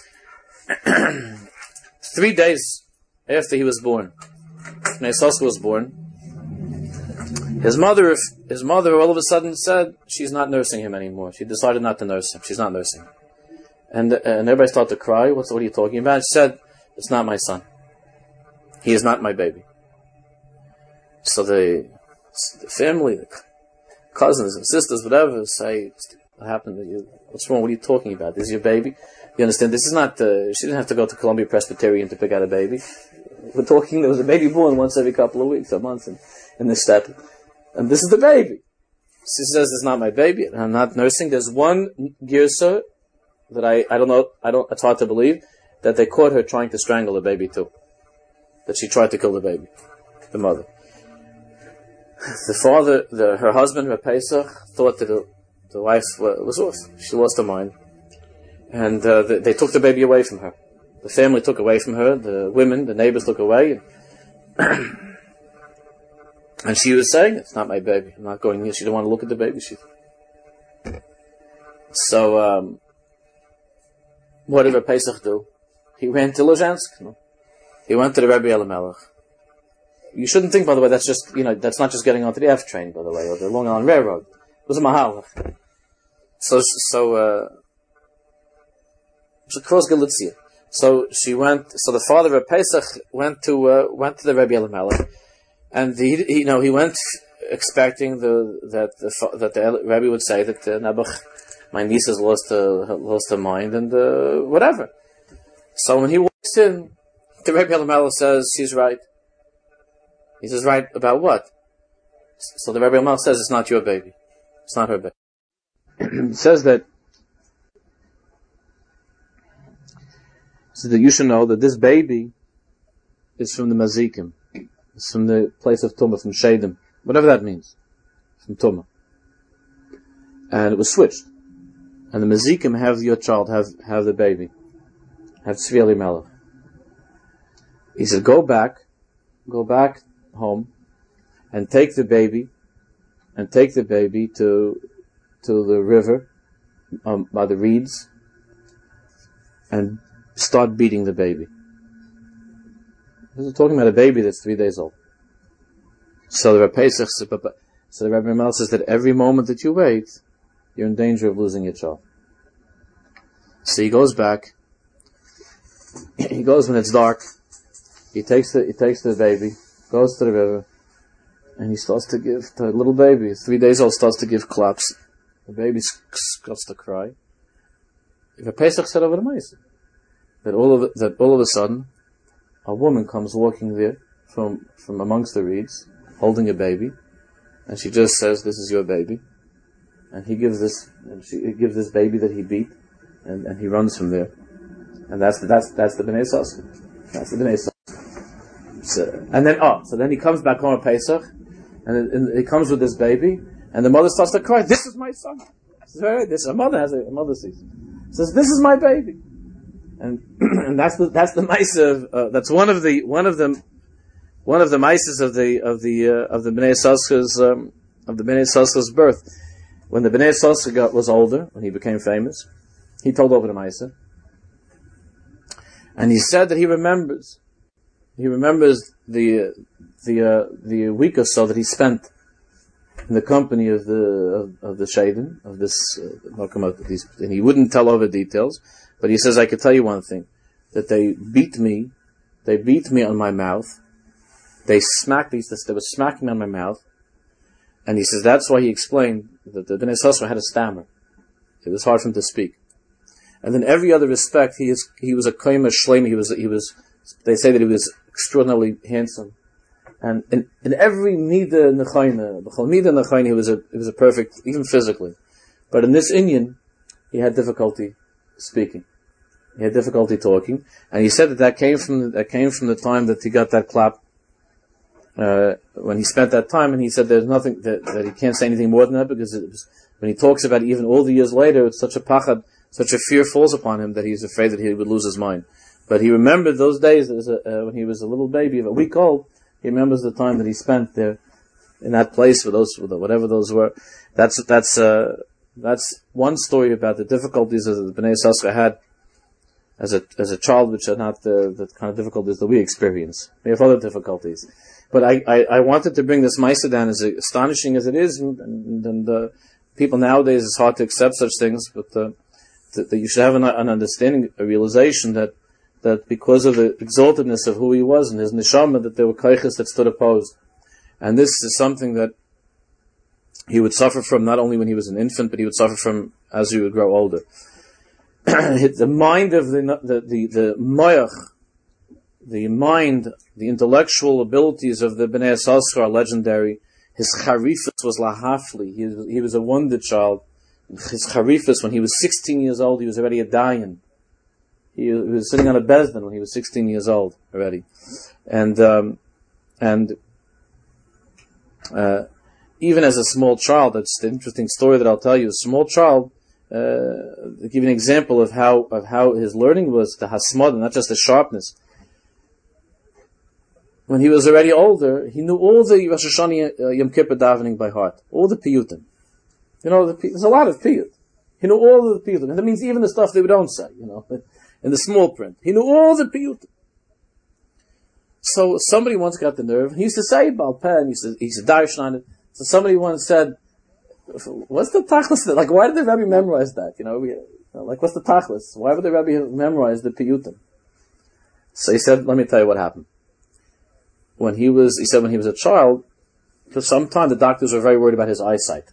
Three days after he was born, Nesosku was born, his mother, his mother all of a sudden said she's not nursing him anymore. She decided not to nurse him. She's not nursing him. And, and everybody started to cry. What's, what are you talking about? She said, it's not my son. He is not my baby. So the, the family, the cousins and sisters, whatever, say, what happened to you? What's wrong? What are you talking about? This is your baby? You understand? This is not, uh, she didn't have to go to Columbia Presbyterian to pick out a baby. We're talking, there was a baby born once every couple of weeks or months in, in this step. And this is the baby. She says, it's not my baby, and I'm not nursing. There's one girsa that I, I don't know, I don't, it's hard to believe, that they caught her trying to strangle the baby too. That she tried to kill the baby, the mother. The father, the, her husband, Reb Pesach, thought that the, the wife was off. She lost her mind. And uh, they, they took the baby away from her. The family took away from her, the women, the neighbors took away. And, and she was saying, it's not my baby, I'm not going here. She didn't want to look at the baby. She... So, um, what did Reb Pesach do? He went to Lozhansk. No? He went to the Rebbe Elimelech. You shouldn't think, by the way, that's just, you know, that's not just getting onto the F train, by the way, or the Long Island Railroad. It was a mahalach. So, so, uh, it was across Galicia. So she went, so the father of Pesach went to, uh, went to the Rebbe Elimelech, and he, he, you know, he went expecting the, that the, that the Rebbe would say that, uh, Nebuch, my niece has lost her, lost her mind, and, uh, whatever. So when he walks in, the Rebbe Elimelech says, she's right. He says, right about what? So the Rebbe Elimelech says, it's not your baby. It's not her baby. It says that, so that you should know that this baby is from the Mazikim. It's from the place of Tumah, from Shedim. Whatever that means. From Tumah. And it was switched. And the Mazikim have your child, have, have the baby. Have Tzvi Elimelech. He said, go back, go back home, and take the baby, and take the baby to, to the river, um, by the reeds, and start beating the baby. This is talking about a baby that's three days old. So the Rebbe Pesach, so the Rebbe Elimelech says that every moment that you wait, you're in danger of losing your child. So he goes back, he goes when it's dark, he takes the, he takes the baby, goes to the river, and he starts to give, the little baby, three days old, starts to give claps. The baby starts to cry. Rebbe Pesach said over the mice that all of, that all of a sudden, a woman comes walking there from, from amongst the reeds, holding a baby, and she just says, this is your baby. And he gives this, and she he gives this baby that he beat, and, and he runs from there. And that's the, that's, that's the Bnei Yissaschar. That's the Bnei Yissaschar. So, and then, oh, so then he comes back home at Pesach, and, it, and he comes with this baby, and the mother starts to cry, this is my son. This is very, this, a mother has a, a mother sees. Says, this is my baby. And, and that's the, that's the mice of, uh, that's one of the, one of the, one of the mices of the, of the, uh, of the Bnei Yissaschar's, um, of the Bnei Yissaschar's birth. When the Bnei Yissaschar was older, when he became famous, he told over the mice. And he said that he remembers, he remembers the, the, uh, the week or so that he spent in the company of the, of, of the Shaidim, of this, uh, and he wouldn't tell over details, but he says, I could tell you one thing, that they beat me, they beat me on my mouth, they smacked me, they were smacking me on my mouth, and he says that's why he explained that the Bnei Yissaschar had a stammer. It was hard for him to speak. And in every other respect, he is, he was a koyma shleima, he was, he was, they say that he was extraordinarily handsome. And in, in every midah nechayna, b'chol midah nechayna, he was a, he was a perfect, even physically. But in this inyan, he had difficulty speaking. He had difficulty talking. And he said that that came from, that came from the time that he got that clap, uh, when he spent that time, and he said there's nothing, that, that he can't say anything more than that, because it was, when he talks about it, even all the years later, it's such a pachad, such a fear falls upon him that he's afraid that he would lose his mind. But he remembered those days as a, uh, when he was a little baby, a week old. He remembers the time that he spent there in that place with those, with whatever those were. That's that's uh, that's one story about the difficulties that the Bnei Yissaschar had as a as a child, which are not the, the kind of difficulties that we experience. We have other difficulties, but I, I, I wanted to bring this Maisa down, as astonishing as it is, and, and, and uh, people nowadays, it's hard to accept such things, but uh, that, that you should have an, an understanding, a realization that that because of the exaltedness of who he was and his neshama, that there were kaiches that stood opposed. And this is something that he would suffer from not only when he was an infant, but he would suffer from as he would grow older. The mind of the the the, the moyach, the mind, the intellectual abilities of the Bnei Yissaschar are legendary. His charifus was lahafli. He was, he was a wonder child. His charifus, when he was sixteen years old, he was already a dayan. He, he was sitting on a bezdin when he was sixteen years old already, and um, and uh, even as a small child, that's the interesting story that I'll tell you. A small child, uh, to give you an example of how of how his learning was, the hasmad, not just the sharpness. When he was already older, he knew all the Rosh Hashanah uh, Yom Kippur davening by heart, all the piyutim. You know, the, there's a lot of piyut. He knew all of the piyutim, and that means even the stuff they don't say. You know, in the small print, he knew all the piyutim. So somebody once got the nerve. He used to say Baal Peh, and he used to, he used to darshan on it. So somebody once said, "What's the tachlis? Like, why did the Rebbe memorize that? You know, we, like, what's the tachlis? Why would the Rebbe memorize the piyutim?" So he said, "Let me tell you what happened. When he was, he said, when he was a child, for some time the doctors were very worried about his eyesight,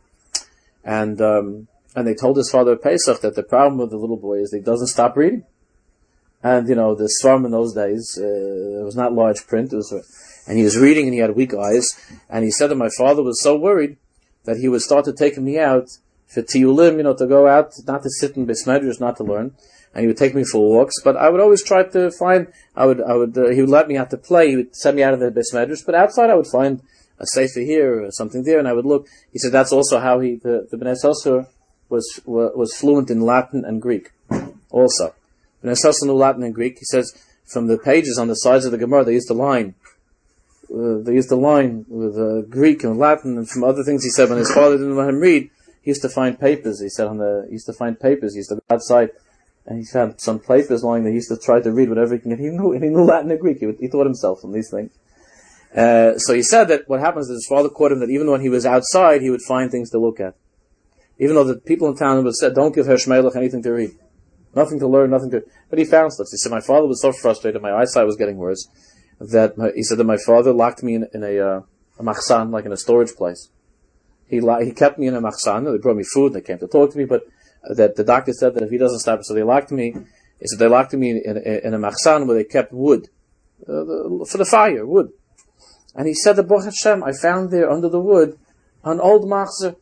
and um, and they told his father Pesach that the problem with the little boy is that he doesn't stop reading." And, you know, the Svarm in those days, uh, it was not large print, it was, and he was reading and he had weak eyes, and he said that my father was so worried that he would start to take me out for tiyulim, you know, to go out, not to sit in Beis Medrash, not to learn, and he would take me for walks, but I would always try to find, I would, I would, uh, he would let me out to play, he would send me out of the Beis Medrash, but outside I would find a sefer here or something there, and I would look. He said that's also how he, the, the Bnei Yissaschar was, was fluent in Latin and Greek, also. Bnei Yissaschar knew Latin and Greek. He says from the pages on the sides of the Gemara they used to line, uh, they used to line with uh, Greek and Latin, and from other things he said when his father didn't let him read, he used to find papers. He said on the he used to find papers. He used to go outside and he found some papers lying there. He used to try to read whatever he can get. He knew he knew Latin and Greek. He, would, he taught himself from these things. Uh, so he said that what happens is his father caught him that even when he was outside he would find things to look at, even though the people in town would say, "Don't give Hersh Melech anything to read." Nothing to learn, nothing to... But he found stuff. He said, my father was so frustrated, my eyesight was getting worse, that my, he said that my father locked me in, in a, uh, a machsan, like in a storage place. He lo- he kept me in a machsan, they brought me food, they came to talk to me, but uh, that the doctor said that if he doesn't stop, so they locked me, he said they locked me in, in, in a machsan where they kept wood, uh, the, for the fire, wood. And he said that, Baruch Hashem, I found there under the wood an old machzer.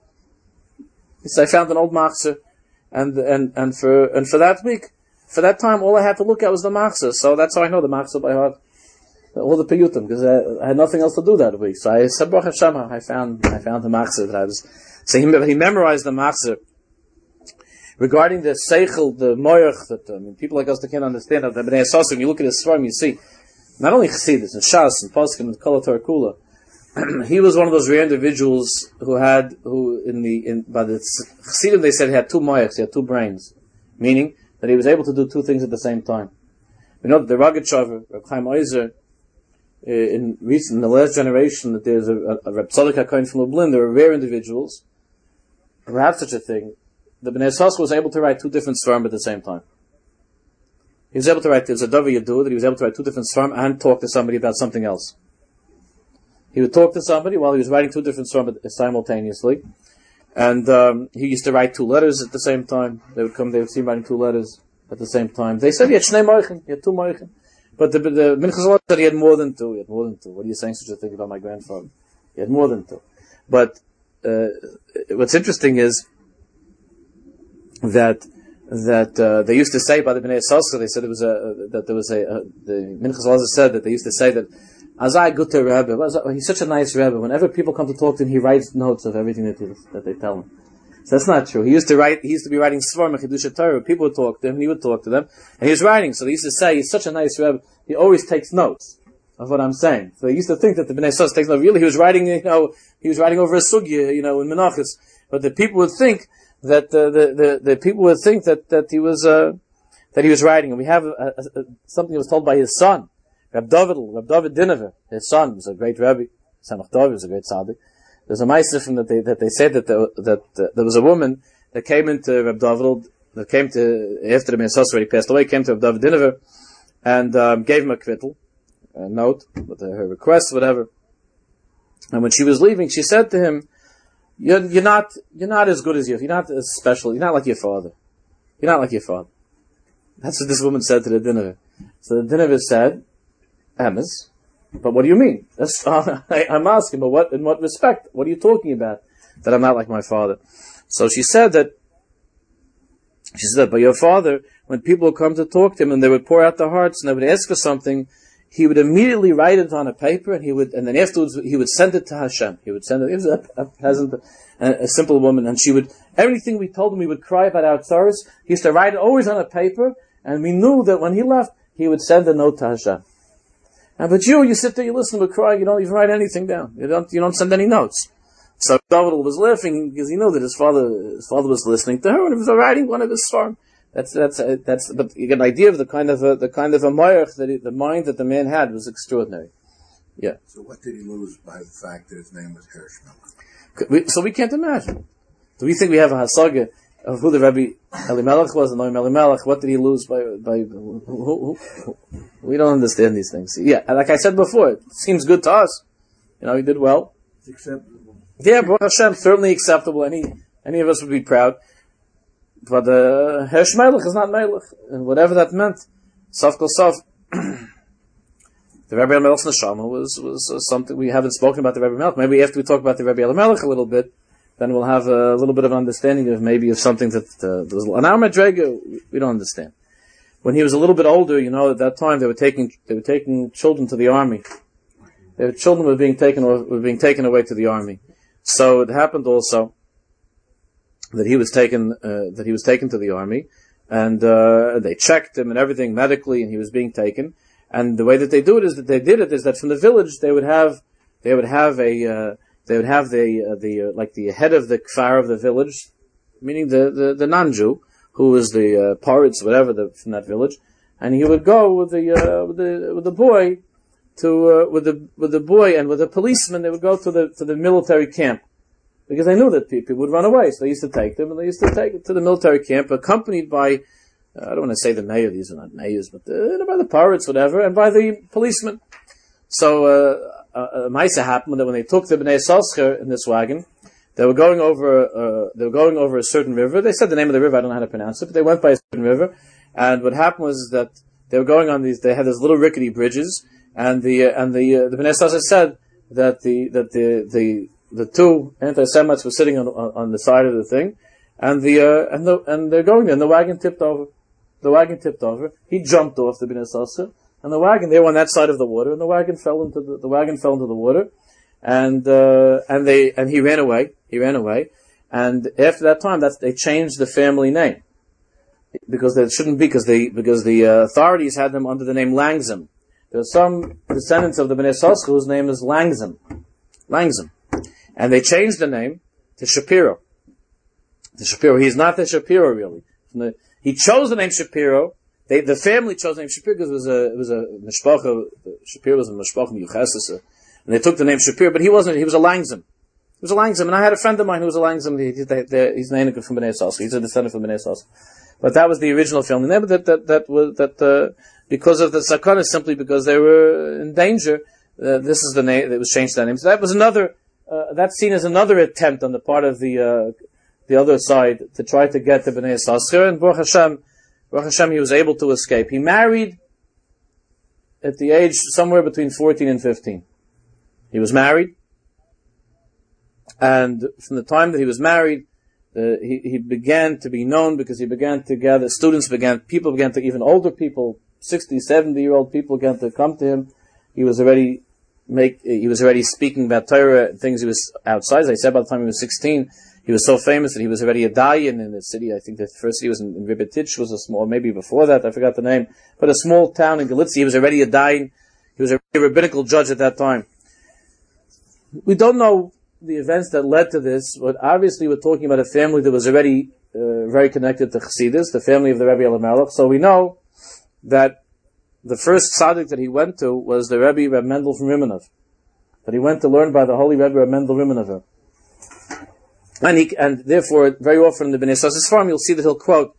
He said, I found an old machzer. And, and, and for, and for that week, for that time, all I had to look at was the machzor. So that's how I know the machzor by heart. All the piyutim, because I, I had nothing else to do that week. So I said, Baruch Hashem, I found, I found the machzor that I was, so he, he memorized the machzor. Regarding the seichel, the moyach, that, I mean, people like us that can't understand that, the Bnei Yissaschar, when you look at his svarim, you see, not only Chassidus, and Shas, and Poskim, and Kol HaTorah Kula, he was one of those rare individuals who had, who in the, in, by the Chassidim they said he had two moyachs, he had two brains. Meaning that he was able to do two things at the same time. We know that the Rogatchover, Reb Chaim Oizer, in recent, in the last generation, that there's a, a, a Reb Tzadok HaKohen from Lublin, there were rare individuals who had such a thing. The Bnei Yissaschar was able to write two different svarim at the same time. He was able to write, there's a Davar Yadu, that he was able to write two different svarim and talk to somebody about something else. He would talk to somebody while he was writing two different svarim simultaneously. And um, he used to write two letters at the same time. They would come, they would see him writing two letters at the same time. They said he had shnei moichin, he had two moichin. But the, the Minchas Alosh said he had more than two. He had more than two. What are you saying such a thing about my grandfather? He had more than two. But uh, what's interesting is that that uh, they used to say by the Bnei Yissaschar, they said it was a that there was a, a the Minchas Alosh said that they used to say that Azai Guter Rebbe, he's such a nice Rebbe. Whenever people come to talk to him, he writes notes of everything that, he, that they tell him. So that's not true. He used to write, he used to be writing Svarim and Chiddushei Torah. People would talk to him, and he would talk to them, and he was writing. So they used to say, he's such a nice Rebbe, he always takes notes of what I'm saying. So they used to think that the Bnei Yissaschar takes notes. Really, he was writing, you know, he was writing over a sugya, you know, in Menachos. But the people would think that, uh, the, the, the people would think that, that he was, uh, that he was writing. And we have a, a, a, something that was told by his son. Reb David, Reb David Dinover, his son, was a great Rebbe. Samach David was a great tzaddik. There's a ma'aseh from that they that they said that there, that uh, there was a woman that came into Reb David that came to, after the Bnei Yissaschar already passed away, came to David Dinover and um, gave him a kvittel, a note with her request, whatever. And when she was leaving, she said to him, you're, you're not, you're not as good as your, you're not as special, you're not like your father. You're not like your father. That's what this woman said to the Dinover. So the Dinover said, Emes, but what do you mean? That's, uh, I, I'm asking, but what, in what respect? What are you talking about? That I'm not like my father. So she said that, she said, but your father, when people would come to talk to him and they would pour out their hearts and they would ask for something, he would immediately write it on a paper and he would, and then afterwards he would send it to Hashem. He would send it, he was a, a peasant, a, a simple woman, and she would, everything we told him, we would cry about our tzaros. He used to write it always on a paper, and we knew that when he left, he would send a note to Hashem. And but you, you sit there, you listen, but cry, you don't even write anything down. You don't, you don't send any notes. So David was laughing because he knew that his father, his father was listening to her and he was writing one of his svarim. That's, that's, that's, but you get an idea of the kind of a, the kind of a mayach that he, the mind that the man had was extraordinary. Yeah. So what did he lose by the fact that his name was Hirschmelech? We, so we can't imagine. Do we think we have a hasaga of who the Rebbe Elimelech was and Noam Elimelech? What did he lose by, by, who, who, who? We don't understand these things. Yeah, like I said before, it seems good to us. You know, he did well. It's acceptable. Yeah, Baruch Hashem, certainly acceptable. Any, any of us would be proud. But, uh, Hersh Melech is not Melech. And whatever that meant, Sof Kol Sof. The Rebbe Elimelech's neshama was, was uh, something, we haven't spoken about the Rebbe Elimelech. Maybe after we talk about the Rebbe Elimelech a little bit, then we'll have a little bit of understanding of maybe of something that, uh, was, an our Madrega, we don't understand. When he was a little bit older, you know, at that time they were taking, they were taking children to the army. Their children were being taken, were being taken away to the army. So it happened also that he was taken, uh, that he was taken to the army, and uh, they checked him and everything medically, and he was being taken. And the way that they do it is that they did it is that from the village they would have, they would have a, uh, they would have the uh, the uh, like the head of the kfar of the village, meaning the the, the non-Jew, who was the uh, parrots, whatever the, from that village, and he would go with the uh, with the with the boy. To uh, with the with the boy and with the policeman, they would go to the to the military camp because they knew that people would run away. So they used to take them, and they used to take it to the military camp, accompanied by uh, I don't want to say the mayor; these are not mayors, but the, by the pirates, whatever, and by the policeman. So uh, a, a Maisa happened that when they took the Bnei Yissaschar in this wagon, they were going over uh, they were going over a certain river. They said the name of the river; I don't know how to pronounce it, but they went by a certain river. And what happened was that they were going on these. They had these little rickety bridges. And the uh, and the uh, the Bnei Yissaschar said that the that the the the two anti-Semites were sitting on, on on the side of the thing, and the uh, and the and they're going there, and the wagon tipped over. The wagon tipped over. He jumped off the Bnei Yissaschar, and the wagon they were on that side of the water, and the wagon fell into the, the wagon fell into the water, and uh, and they and he ran away. He ran away, and after that time, that's they changed the family name because they shouldn't be because they because the uh, authorities had them under the name Langzim. There are some descendants of the Bnei Yissaschar whose name is Langzim. Langzim. And they changed the name to Shapiro. To Shapiro. He's not the Shapiro, really. The, he chose the name Shapiro. They, the family chose the name Shapiro because it was a, it was a mishpacha, Shapiro was a mishpacha miyucheses, and they took the name Shapiro, but he wasn't, he was a Langzim. He was a Langzim, and I had a friend of mine who was a Langzim. He, he, he's an Einik from Bnei Yissaschar. He's a descendant from Bnei Yissaschar. But that was the original family name, but that, that, that was, that, uh, because of the sakana, simply because they were in danger, uh, this is the name, it was changed to that name. So that was another, uh, that's seen as another attempt on the part of the, uh, the other side to try to get the Bnei Yissaschar, and Baruch Hashem, Baruch Hashem, he was able to escape. He married at the age somewhere between fourteen and fifteen. He was married, and from the time that he was married, Uh, he, he began to be known because he began to gather, students began, people began to, even older people, sixty, seventy year old people began to come to him. He was already make, he was already speaking about Torah and things. He was outside, as I said, by the time he was sixteen, he was so famous that he was already a dayan in the city. I think the first city was in, in Ribetich, was a small, maybe before that, I forgot the name, but a small town in Galicia. He was already a dayan. He was a rabbinical judge at that time. We don't know the events that led to this, but obviously we're talking about a family that was already uh, very connected to Chassidus, the family of the Rebbe Elimelech. So we know that the first tzaddik that he went to was the Rebbe Reb Mendel from Rimanov, that he went to learn by the holy Rebbe Reb Mendel Rimanover. And he, and therefore, very often in the Bnei Yissaschar Sfarim, you'll see that he'll quote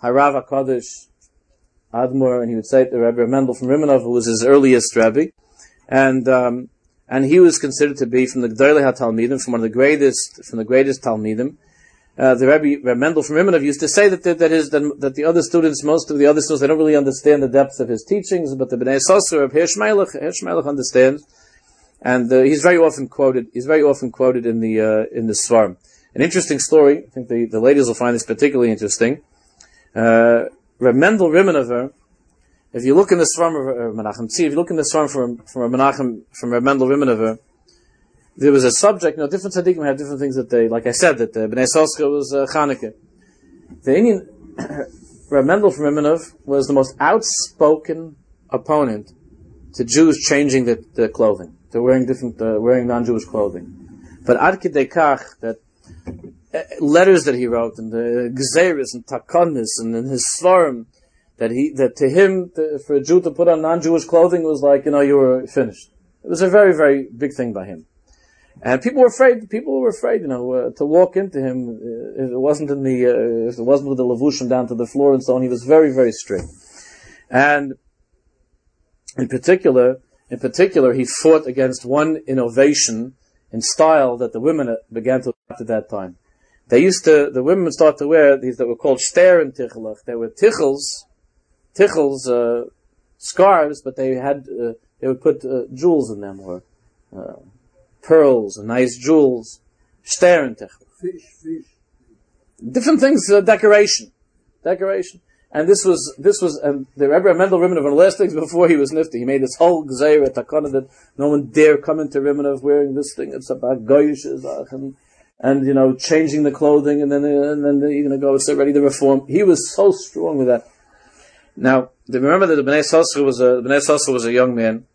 Harav HaKadosh Admor, and he would say the Rebbe Mendel from Rimanov, who was his earliest Rebbe, and um, and he was considered to be from the Gdolei HaTalmidim, from one of the greatest, from the greatest Talmidim. Uh, the Rebbe, Rebbe Mendel from Rimanov used to say that the, that his that, that the other students, most of the other students, they don't really understand the depth of his teachings, but the Bnei Sosra of Hirsch Melech, Hirsch Melech understands, and uh, he's very often quoted. He's very often quoted in the uh, in the Svarim. An interesting story. I think the, the ladies will find this particularly interesting. Uh, Reb Mendel Rimanover, if you look in the Svarim of Menachem Tzvi, if you look in the Svarim from from Menachem from Reb Mendel Rimanover, there was a subject. You know, different tzaddikim have different things that they, like I said, that uh, Bnei Sosra was uh, Chanukah. The Indian Reb Mendel from Rimanov was the most outspoken opponent to Jews changing the, the clothing, to wearing different, uh, wearing non-Jewish clothing. But ad kidei kach, that uh, letters that he wrote, and the Gzeris and Takonis, and in his Svarim, that he, that to him, to, for a Jew to put on non-Jewish clothing was like, you know, you were finished. It was a very, very big thing by him. And people were afraid, people were afraid, you know, uh, to walk into him, uh, if it wasn't in the, uh, if it wasn't with the levushim down to the floor and so on. He was very, very strict. And in particular, in particular, he fought against one innovation in style that the women began to adopt at that time. They used to, the women would start to wear these that were called shter and tichelach. They were tichels, tichels, uh, scarves, but they had, uh, they would put, uh, jewels in them, or, uh, pearls and nice jewels. Shter and tichel. Fish, fish. Different things, uh, decoration. Decoration. And this was, this was, and the Rebbe Mendel Rimanov, one of the last things before he was nifty, he made this whole gzeira takana that no one dare come into Rimanov wearing this thing. It's about goyishes, and, and, you know, changing the clothing, and then, and then you're gonna go, it's ready to reform. He was so strong with that. Now, remember that the Bnei Sosra was a, the Bnei Sosra was a young man.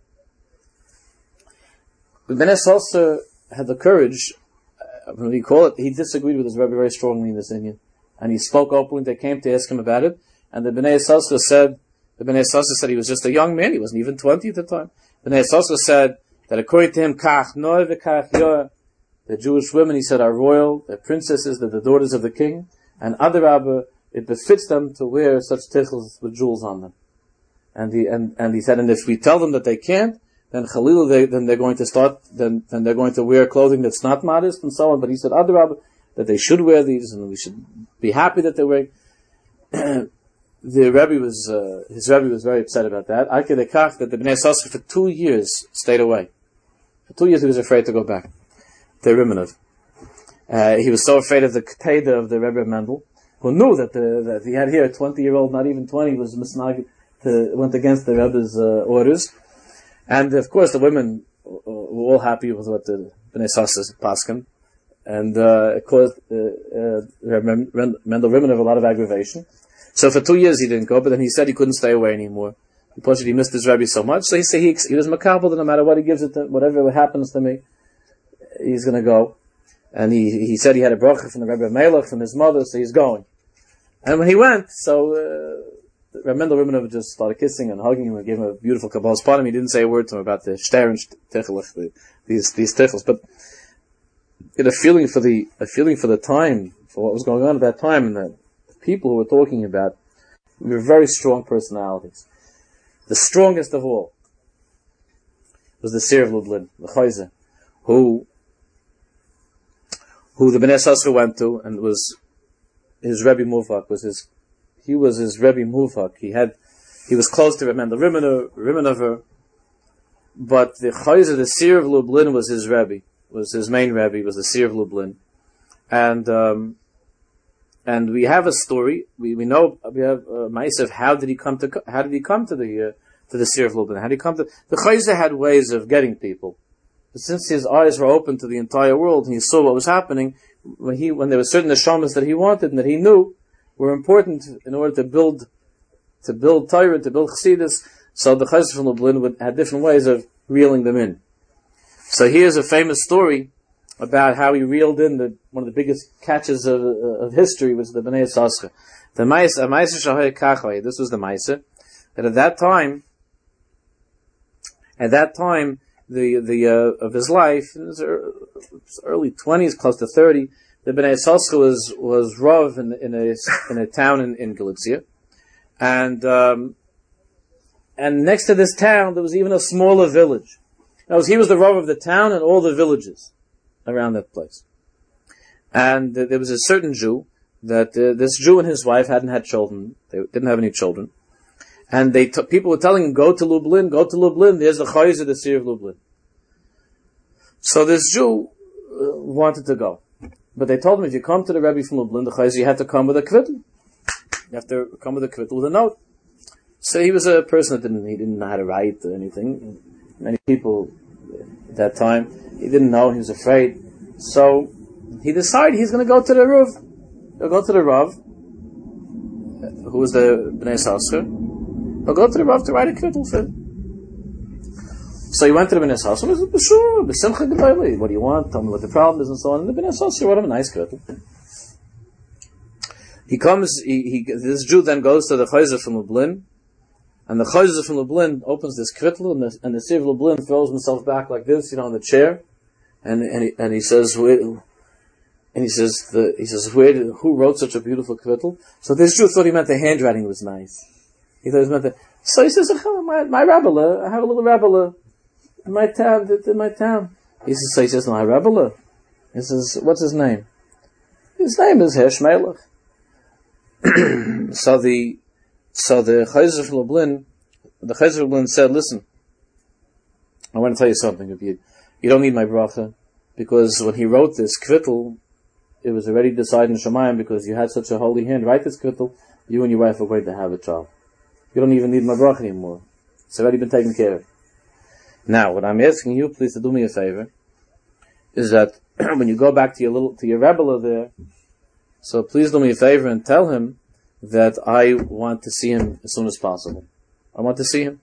The Bnei Sosra had the courage, uh, when we call it, he disagreed with his Rebbe very strongly in this Indian. And he spoke openly, they came to ask him about it. And the Bnei Sosra said, the Bnei Sosra said he was just a young man, he wasn't even twenty at the time. The Bnei Sosra said that according to him, Kach Noy v'Kach Yor, the Jewish women, he said, are royal, they're princesses, they're the daughters of the king, and Adarabba, it befits them to wear such tichels with jewels on them. And he, and, and he said, and if we tell them that they can't, then Khalil, they, then they're going to start, then, then they're going to wear clothing that's not modest and so on. But he said, Adarabba, that they should wear these, and we should be happy that they're wearing. The Rebbe was, uh, his Rebbe was very upset about that. I could that the Bnei Sosra for two years stayed away. For two years he was afraid to go back to Rimanov. Uh, he was so afraid of the Keteda of the Rebbe Mendel, who knew that the, that he had here a twenty-year-old, not even twenty, was misnag, to, went against the Rebbe's, uh, orders. And of course the women were all happy with what the Bnei Sosra paskin. And, uh, it caused, uh, uh, Mendel Rimanov a lot of aggravation. So for two years he didn't go, but then he said he couldn't stay away anymore. Plus he missed his Rebbe so much, so he said he, he was makabel that no matter what he gives it to, whatever happens to me, he's gonna go. And he, he said he had a bracha from the Rebbe Melech, from his mother, so he's going. And when he went, so, uh, Reb Mendel Rimanov just started kissing and hugging him and gave him a beautiful Kabbalah's part. He didn't say a word to him about the shter and tichelach, the, these, these tichels, but he had a feeling for the, a feeling for the time, for what was going on at that time, and the people who were talking about were very strong personalities. The strongest of all was the Seir of Lublin, the Chayze, who, who the Bnei Sosra went to, and was his Rebbe Muvak, was his, he was his Rebbe Muvak. He had, he was close to Reb Mendel Rimanover, but the Chayze, the Seir of Lublin, was his Rebbe, was his main Rebbe, was the Seir of Lublin. And, um, And we have a story. We we know we have a uh, of how did he come to how did he come to the uh, to the Seir of Lublin? How did he come to the Chayze had ways of getting people, but since his eyes were open to the entire world and he saw what was happening, when he when there were certain neshamas that he wanted and that he knew were important in order to build to build Torah, to build Chassidus, so the Chayze from Lublin would, had different ways of reeling them in. So here's a famous story about how he reeled in the, one of the biggest catches of, uh, of history, was the Bnei Sosra. The Maisa, Maisa Shahoy Kachoi, this was the Maisa, that at that time, at that time, the, the, uh, of his life, in his early twenties, close to thirty, the Bnei Yissaschar was was Rav in, in a in a town in, in Galicia, and um, and next to this town there was even a smaller village. Now, he was the Rav of the town and all the villages around that place. And uh, there was a certain Jew that uh, this Jew and his wife hadn't had children; they didn't have any children, and they t- people were telling him, "Go to Lublin, go to Lublin. There's the Chayzer, the Seer of Lublin." So this Jew uh, wanted to go. But they told him, if you come to the Rebbe from Lublin, the Chayzer, you have to come with a kvittel. You have to come with a kvittel with a note. So he was a person that didn't, he didn't know how to write or anything. Many people at that time, he didn't know, he was afraid. So he decided he's going to go to the Rav. He'll go to the Rav, who was the Bnei Yissaschar. He'll go to the Rav to write a kvittel for him. So he went to the Bnei Yissaschar, and he said, sure, b'simcha g'dayli. What do you want? Tell me what the problem is, and so on. And the Bnei Yissaschar wrote him a nice kvittel. He comes, he, he, this Jew then goes to the Chayzer from Lublin, and the Chayzer from Lublin opens this kvittel, and the, and the Seer of Lublin throws himself back like this, you know, on the chair, and and he, and he says, where, and he says, the, he says, where did, who wrote such a beautiful kvittel? So this Jew thought he meant the handwriting was nice. He thought he meant the, so he says, my, my Rabbala, I have a little Rabbala in my town, in my town. He says, so he says, my Rabbala. He says, what's his name? His name is Hersh Melech. so the, so the Chayzer of Lublin, the Chayzer of Lublin said, listen, I want to tell you something. If you, you don't need my bracha, because when he wrote this kvittel, it was already decided in Shemayim, because you had such a holy hand. Write this kvittel, you and your wife are going to have a child. You don't even need my bracha anymore. It's already been taken care of. Now, what I'm asking you, please, to do me a favor, is that when you go back to your little, to your Rebbe there, so please do me a favor and tell him that I want to see him as soon as possible. I want to see him.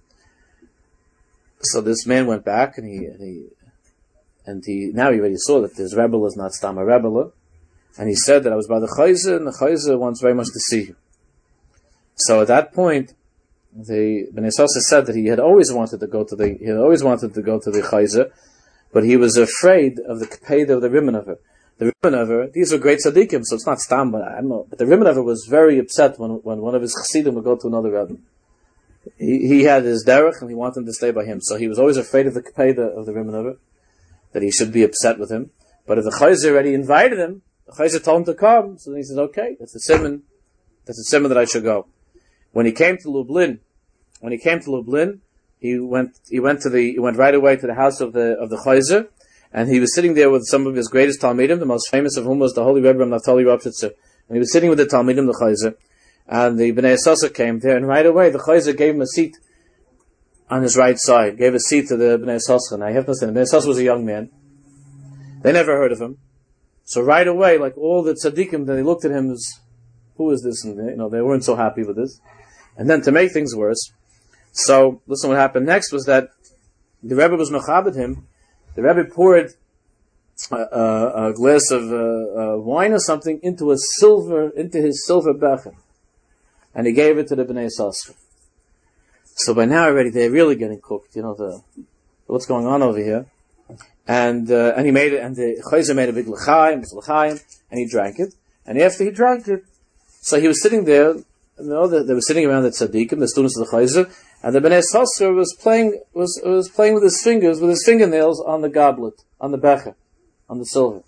So this man went back, and he, and he, and he, now he already saw that this Rebbe is not Stam a Rebbe, and he said that I was by the Chayzer, and the Chayzer wants very much to see you. So at that point, the Bnei Yissaschar said that he had always wanted to go to the, he had always wanted to go to the Chayzer, but he was afraid of the Kpeda of the Rimanover. The Rimanover, these were great tzaddikim, so it's not Stam, but I don't know. But the Rimanover was very upset when, when one of his chassidim would go to another Rebbe. He, he had his derech, and he wanted to stay by him. So he was always afraid of the Kpeda of the Rimanover, that he should be upset with him. But if the Chayzer already invited him, the Chayzer told him to come, so then he said, okay, that's the simon, that's the simon that I should go. When he came to Lublin, when he came to Lublin, he went, he went to the, he went right away to the house of the, of the Chayzer, and he was sitting there with some of his greatest Talmidim, the most famous of whom was the Holy Rebbe Naftali Ropshitzer. And he was sitting with the Talmidim, the Chayzer, and the Bnei Yissaschar came there, and right away the Chayzer gave him a seat on his right side, gave a seat to the Bnei Yissaschar. Now you have to understand, the Bnei Yissaschar was a young man. They never heard of him. So right away, like all the tzaddikim, they looked at him as, who is this? And you know, they weren't so happy with this. And then to make things worse, so listen, what happened next was that the Rebbe was mechabed him. The Rebbe poured a, a, a glass of uh, uh, wine or something into a silver, into his silver becher, and he gave it to the Bnei Yissaschar. So by now already they're really getting cooked. You know the what's going on over here, and uh, and he made it, and the Chayzer made a big l'chaim, l'chaim, and he drank it. And after he drank it, so he was sitting there. You know, they, they were sitting around the tzaddikim, the students of the Chayzer, and the Bnei Yissaschar was playing was was playing with his fingers, with his fingernails on the goblet, on the becher, on the silver.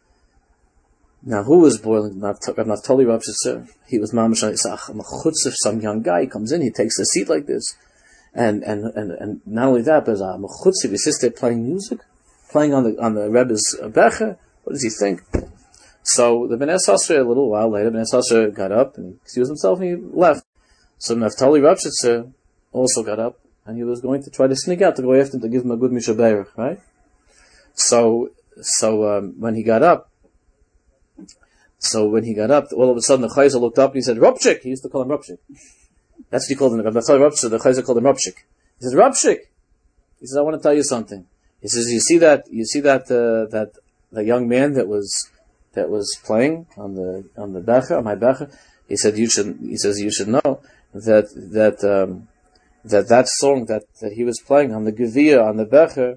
Now, who was boiling? Naftali Ropshitzer. He was mamash. I'm a chutzif, some young guy comes in, he takes a seat like this, and and and, and not only that, but I'm a chutzif. He sits there playing music, playing on the on the Rebbe's becher. What does he think? So the Bnei Yissaschar, a little while later, Bnei Yissaschar got up and excused himself, and he left. So Naftali Ropshitzer also got up, and he was going to try to sneak out to go after him to give him a good mishaberach, right? So, so um, when he got up, so when he got up, all of a sudden the Chayzer looked up and he said, Ropshik! He used to call him Ropshik. That's what he called him. Naftali Ropshitzer, the Chayzer called him Ropshik. He says, Ropshik! He says, I want to tell you something. He says, you see that, you see that, uh, that, the young man that was, that was playing on the, on the becher, on my becher? He said, you should, he says, you should know that, that, um, that that song that, that he was playing on the Gevia, on the becher,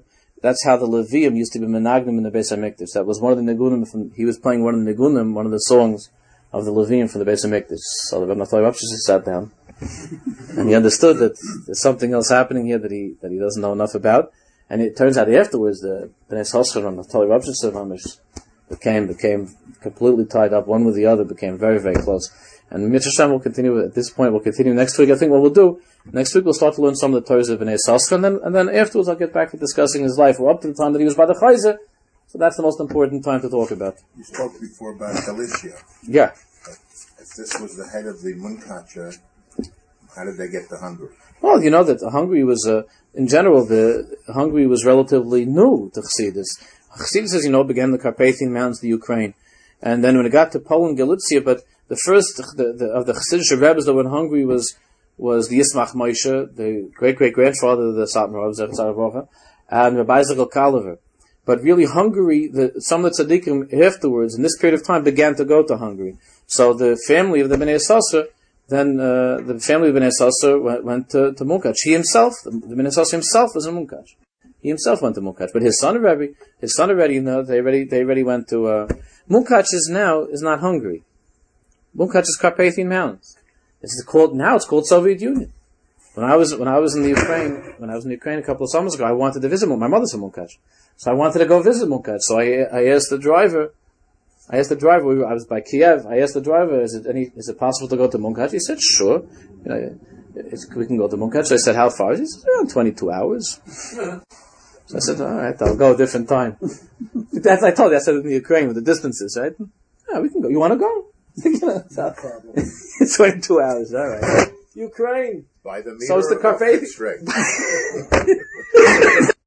that's how the Levium used to be menagnim in the Beis HaMikdash. That was one of the nigunim. From, he was playing one of the nigunim, one of the songs of the Levium from the Beis HaMikdash. So the Rebbe Naftali Wapshis sat down, and he understood that there's something else happening here that he that he doesn't know enough about. And it turns out afterwards, the Bnei Soschar and Naftali Wapshis became became completely tied up. One with the other became very very close. And Mitzvah Hashem will continue at this point. We'll continue next week. I think what we'll do next week, we'll start to learn some of the Torahs of Bnei Soschar, and then and then afterwards I'll get back to discussing his life. We're up to the time that he was by the Chayzer, so that's the most important time to talk about. You spoke before about Galicia. Yeah. If this was the head of the Munkacher, how did they get to Hungary? Well, you know that Hungary was, uh, in general, the Hungary was relatively new to Chassidus. Chassidus, as you know, began in the Carpathian Mountains, the Ukraine, and then when it got to Poland, Galicia, but the first the, the, of the Chassidish Rebbes that were in Hungary was was the Yismach Moshe, the great great grandfather of the Satmar Rav Zecher Tzadok, and Rabbi Ezekiel Kaliver. But really, Hungary, the, some of the tzaddikim afterwards, in this period of time, began to go to Hungary. So the family of the Bnei Soschar, then uh, the family of Bnei Soschar went, went to, to Munkach. He himself, the, the Bnei Soschar himself, was in Munkach. He himself went to Munkach, but his son already, his son already, you know, they already, they already went to. Uh, Munkach is now is not Hungary. Munkach is Carpathian Mountains. It's called now. It's called Soviet Union. When I was when I was in the Ukraine, when I was in the Ukraine a couple of summers ago, I wanted to visit. My mother's in Munkach, so I wanted to go visit Munkach. So I I asked the driver. I asked the driver. We were, I was by Kiev. I asked the driver, "Is it any? Is it possible to go to Munkach?" He said, "Sure. You know, it's, we can go to Munkach." So I said, "How far?" He said, "Around twenty-two hours." So I said, "All right, I'll go a different time." That's I told you. I said in the Ukraine with the distances, right? Yeah, we can go. You want to go? No problem. It's twenty-two hours. All right. Ukraine. By the meter so it's the Carpathian.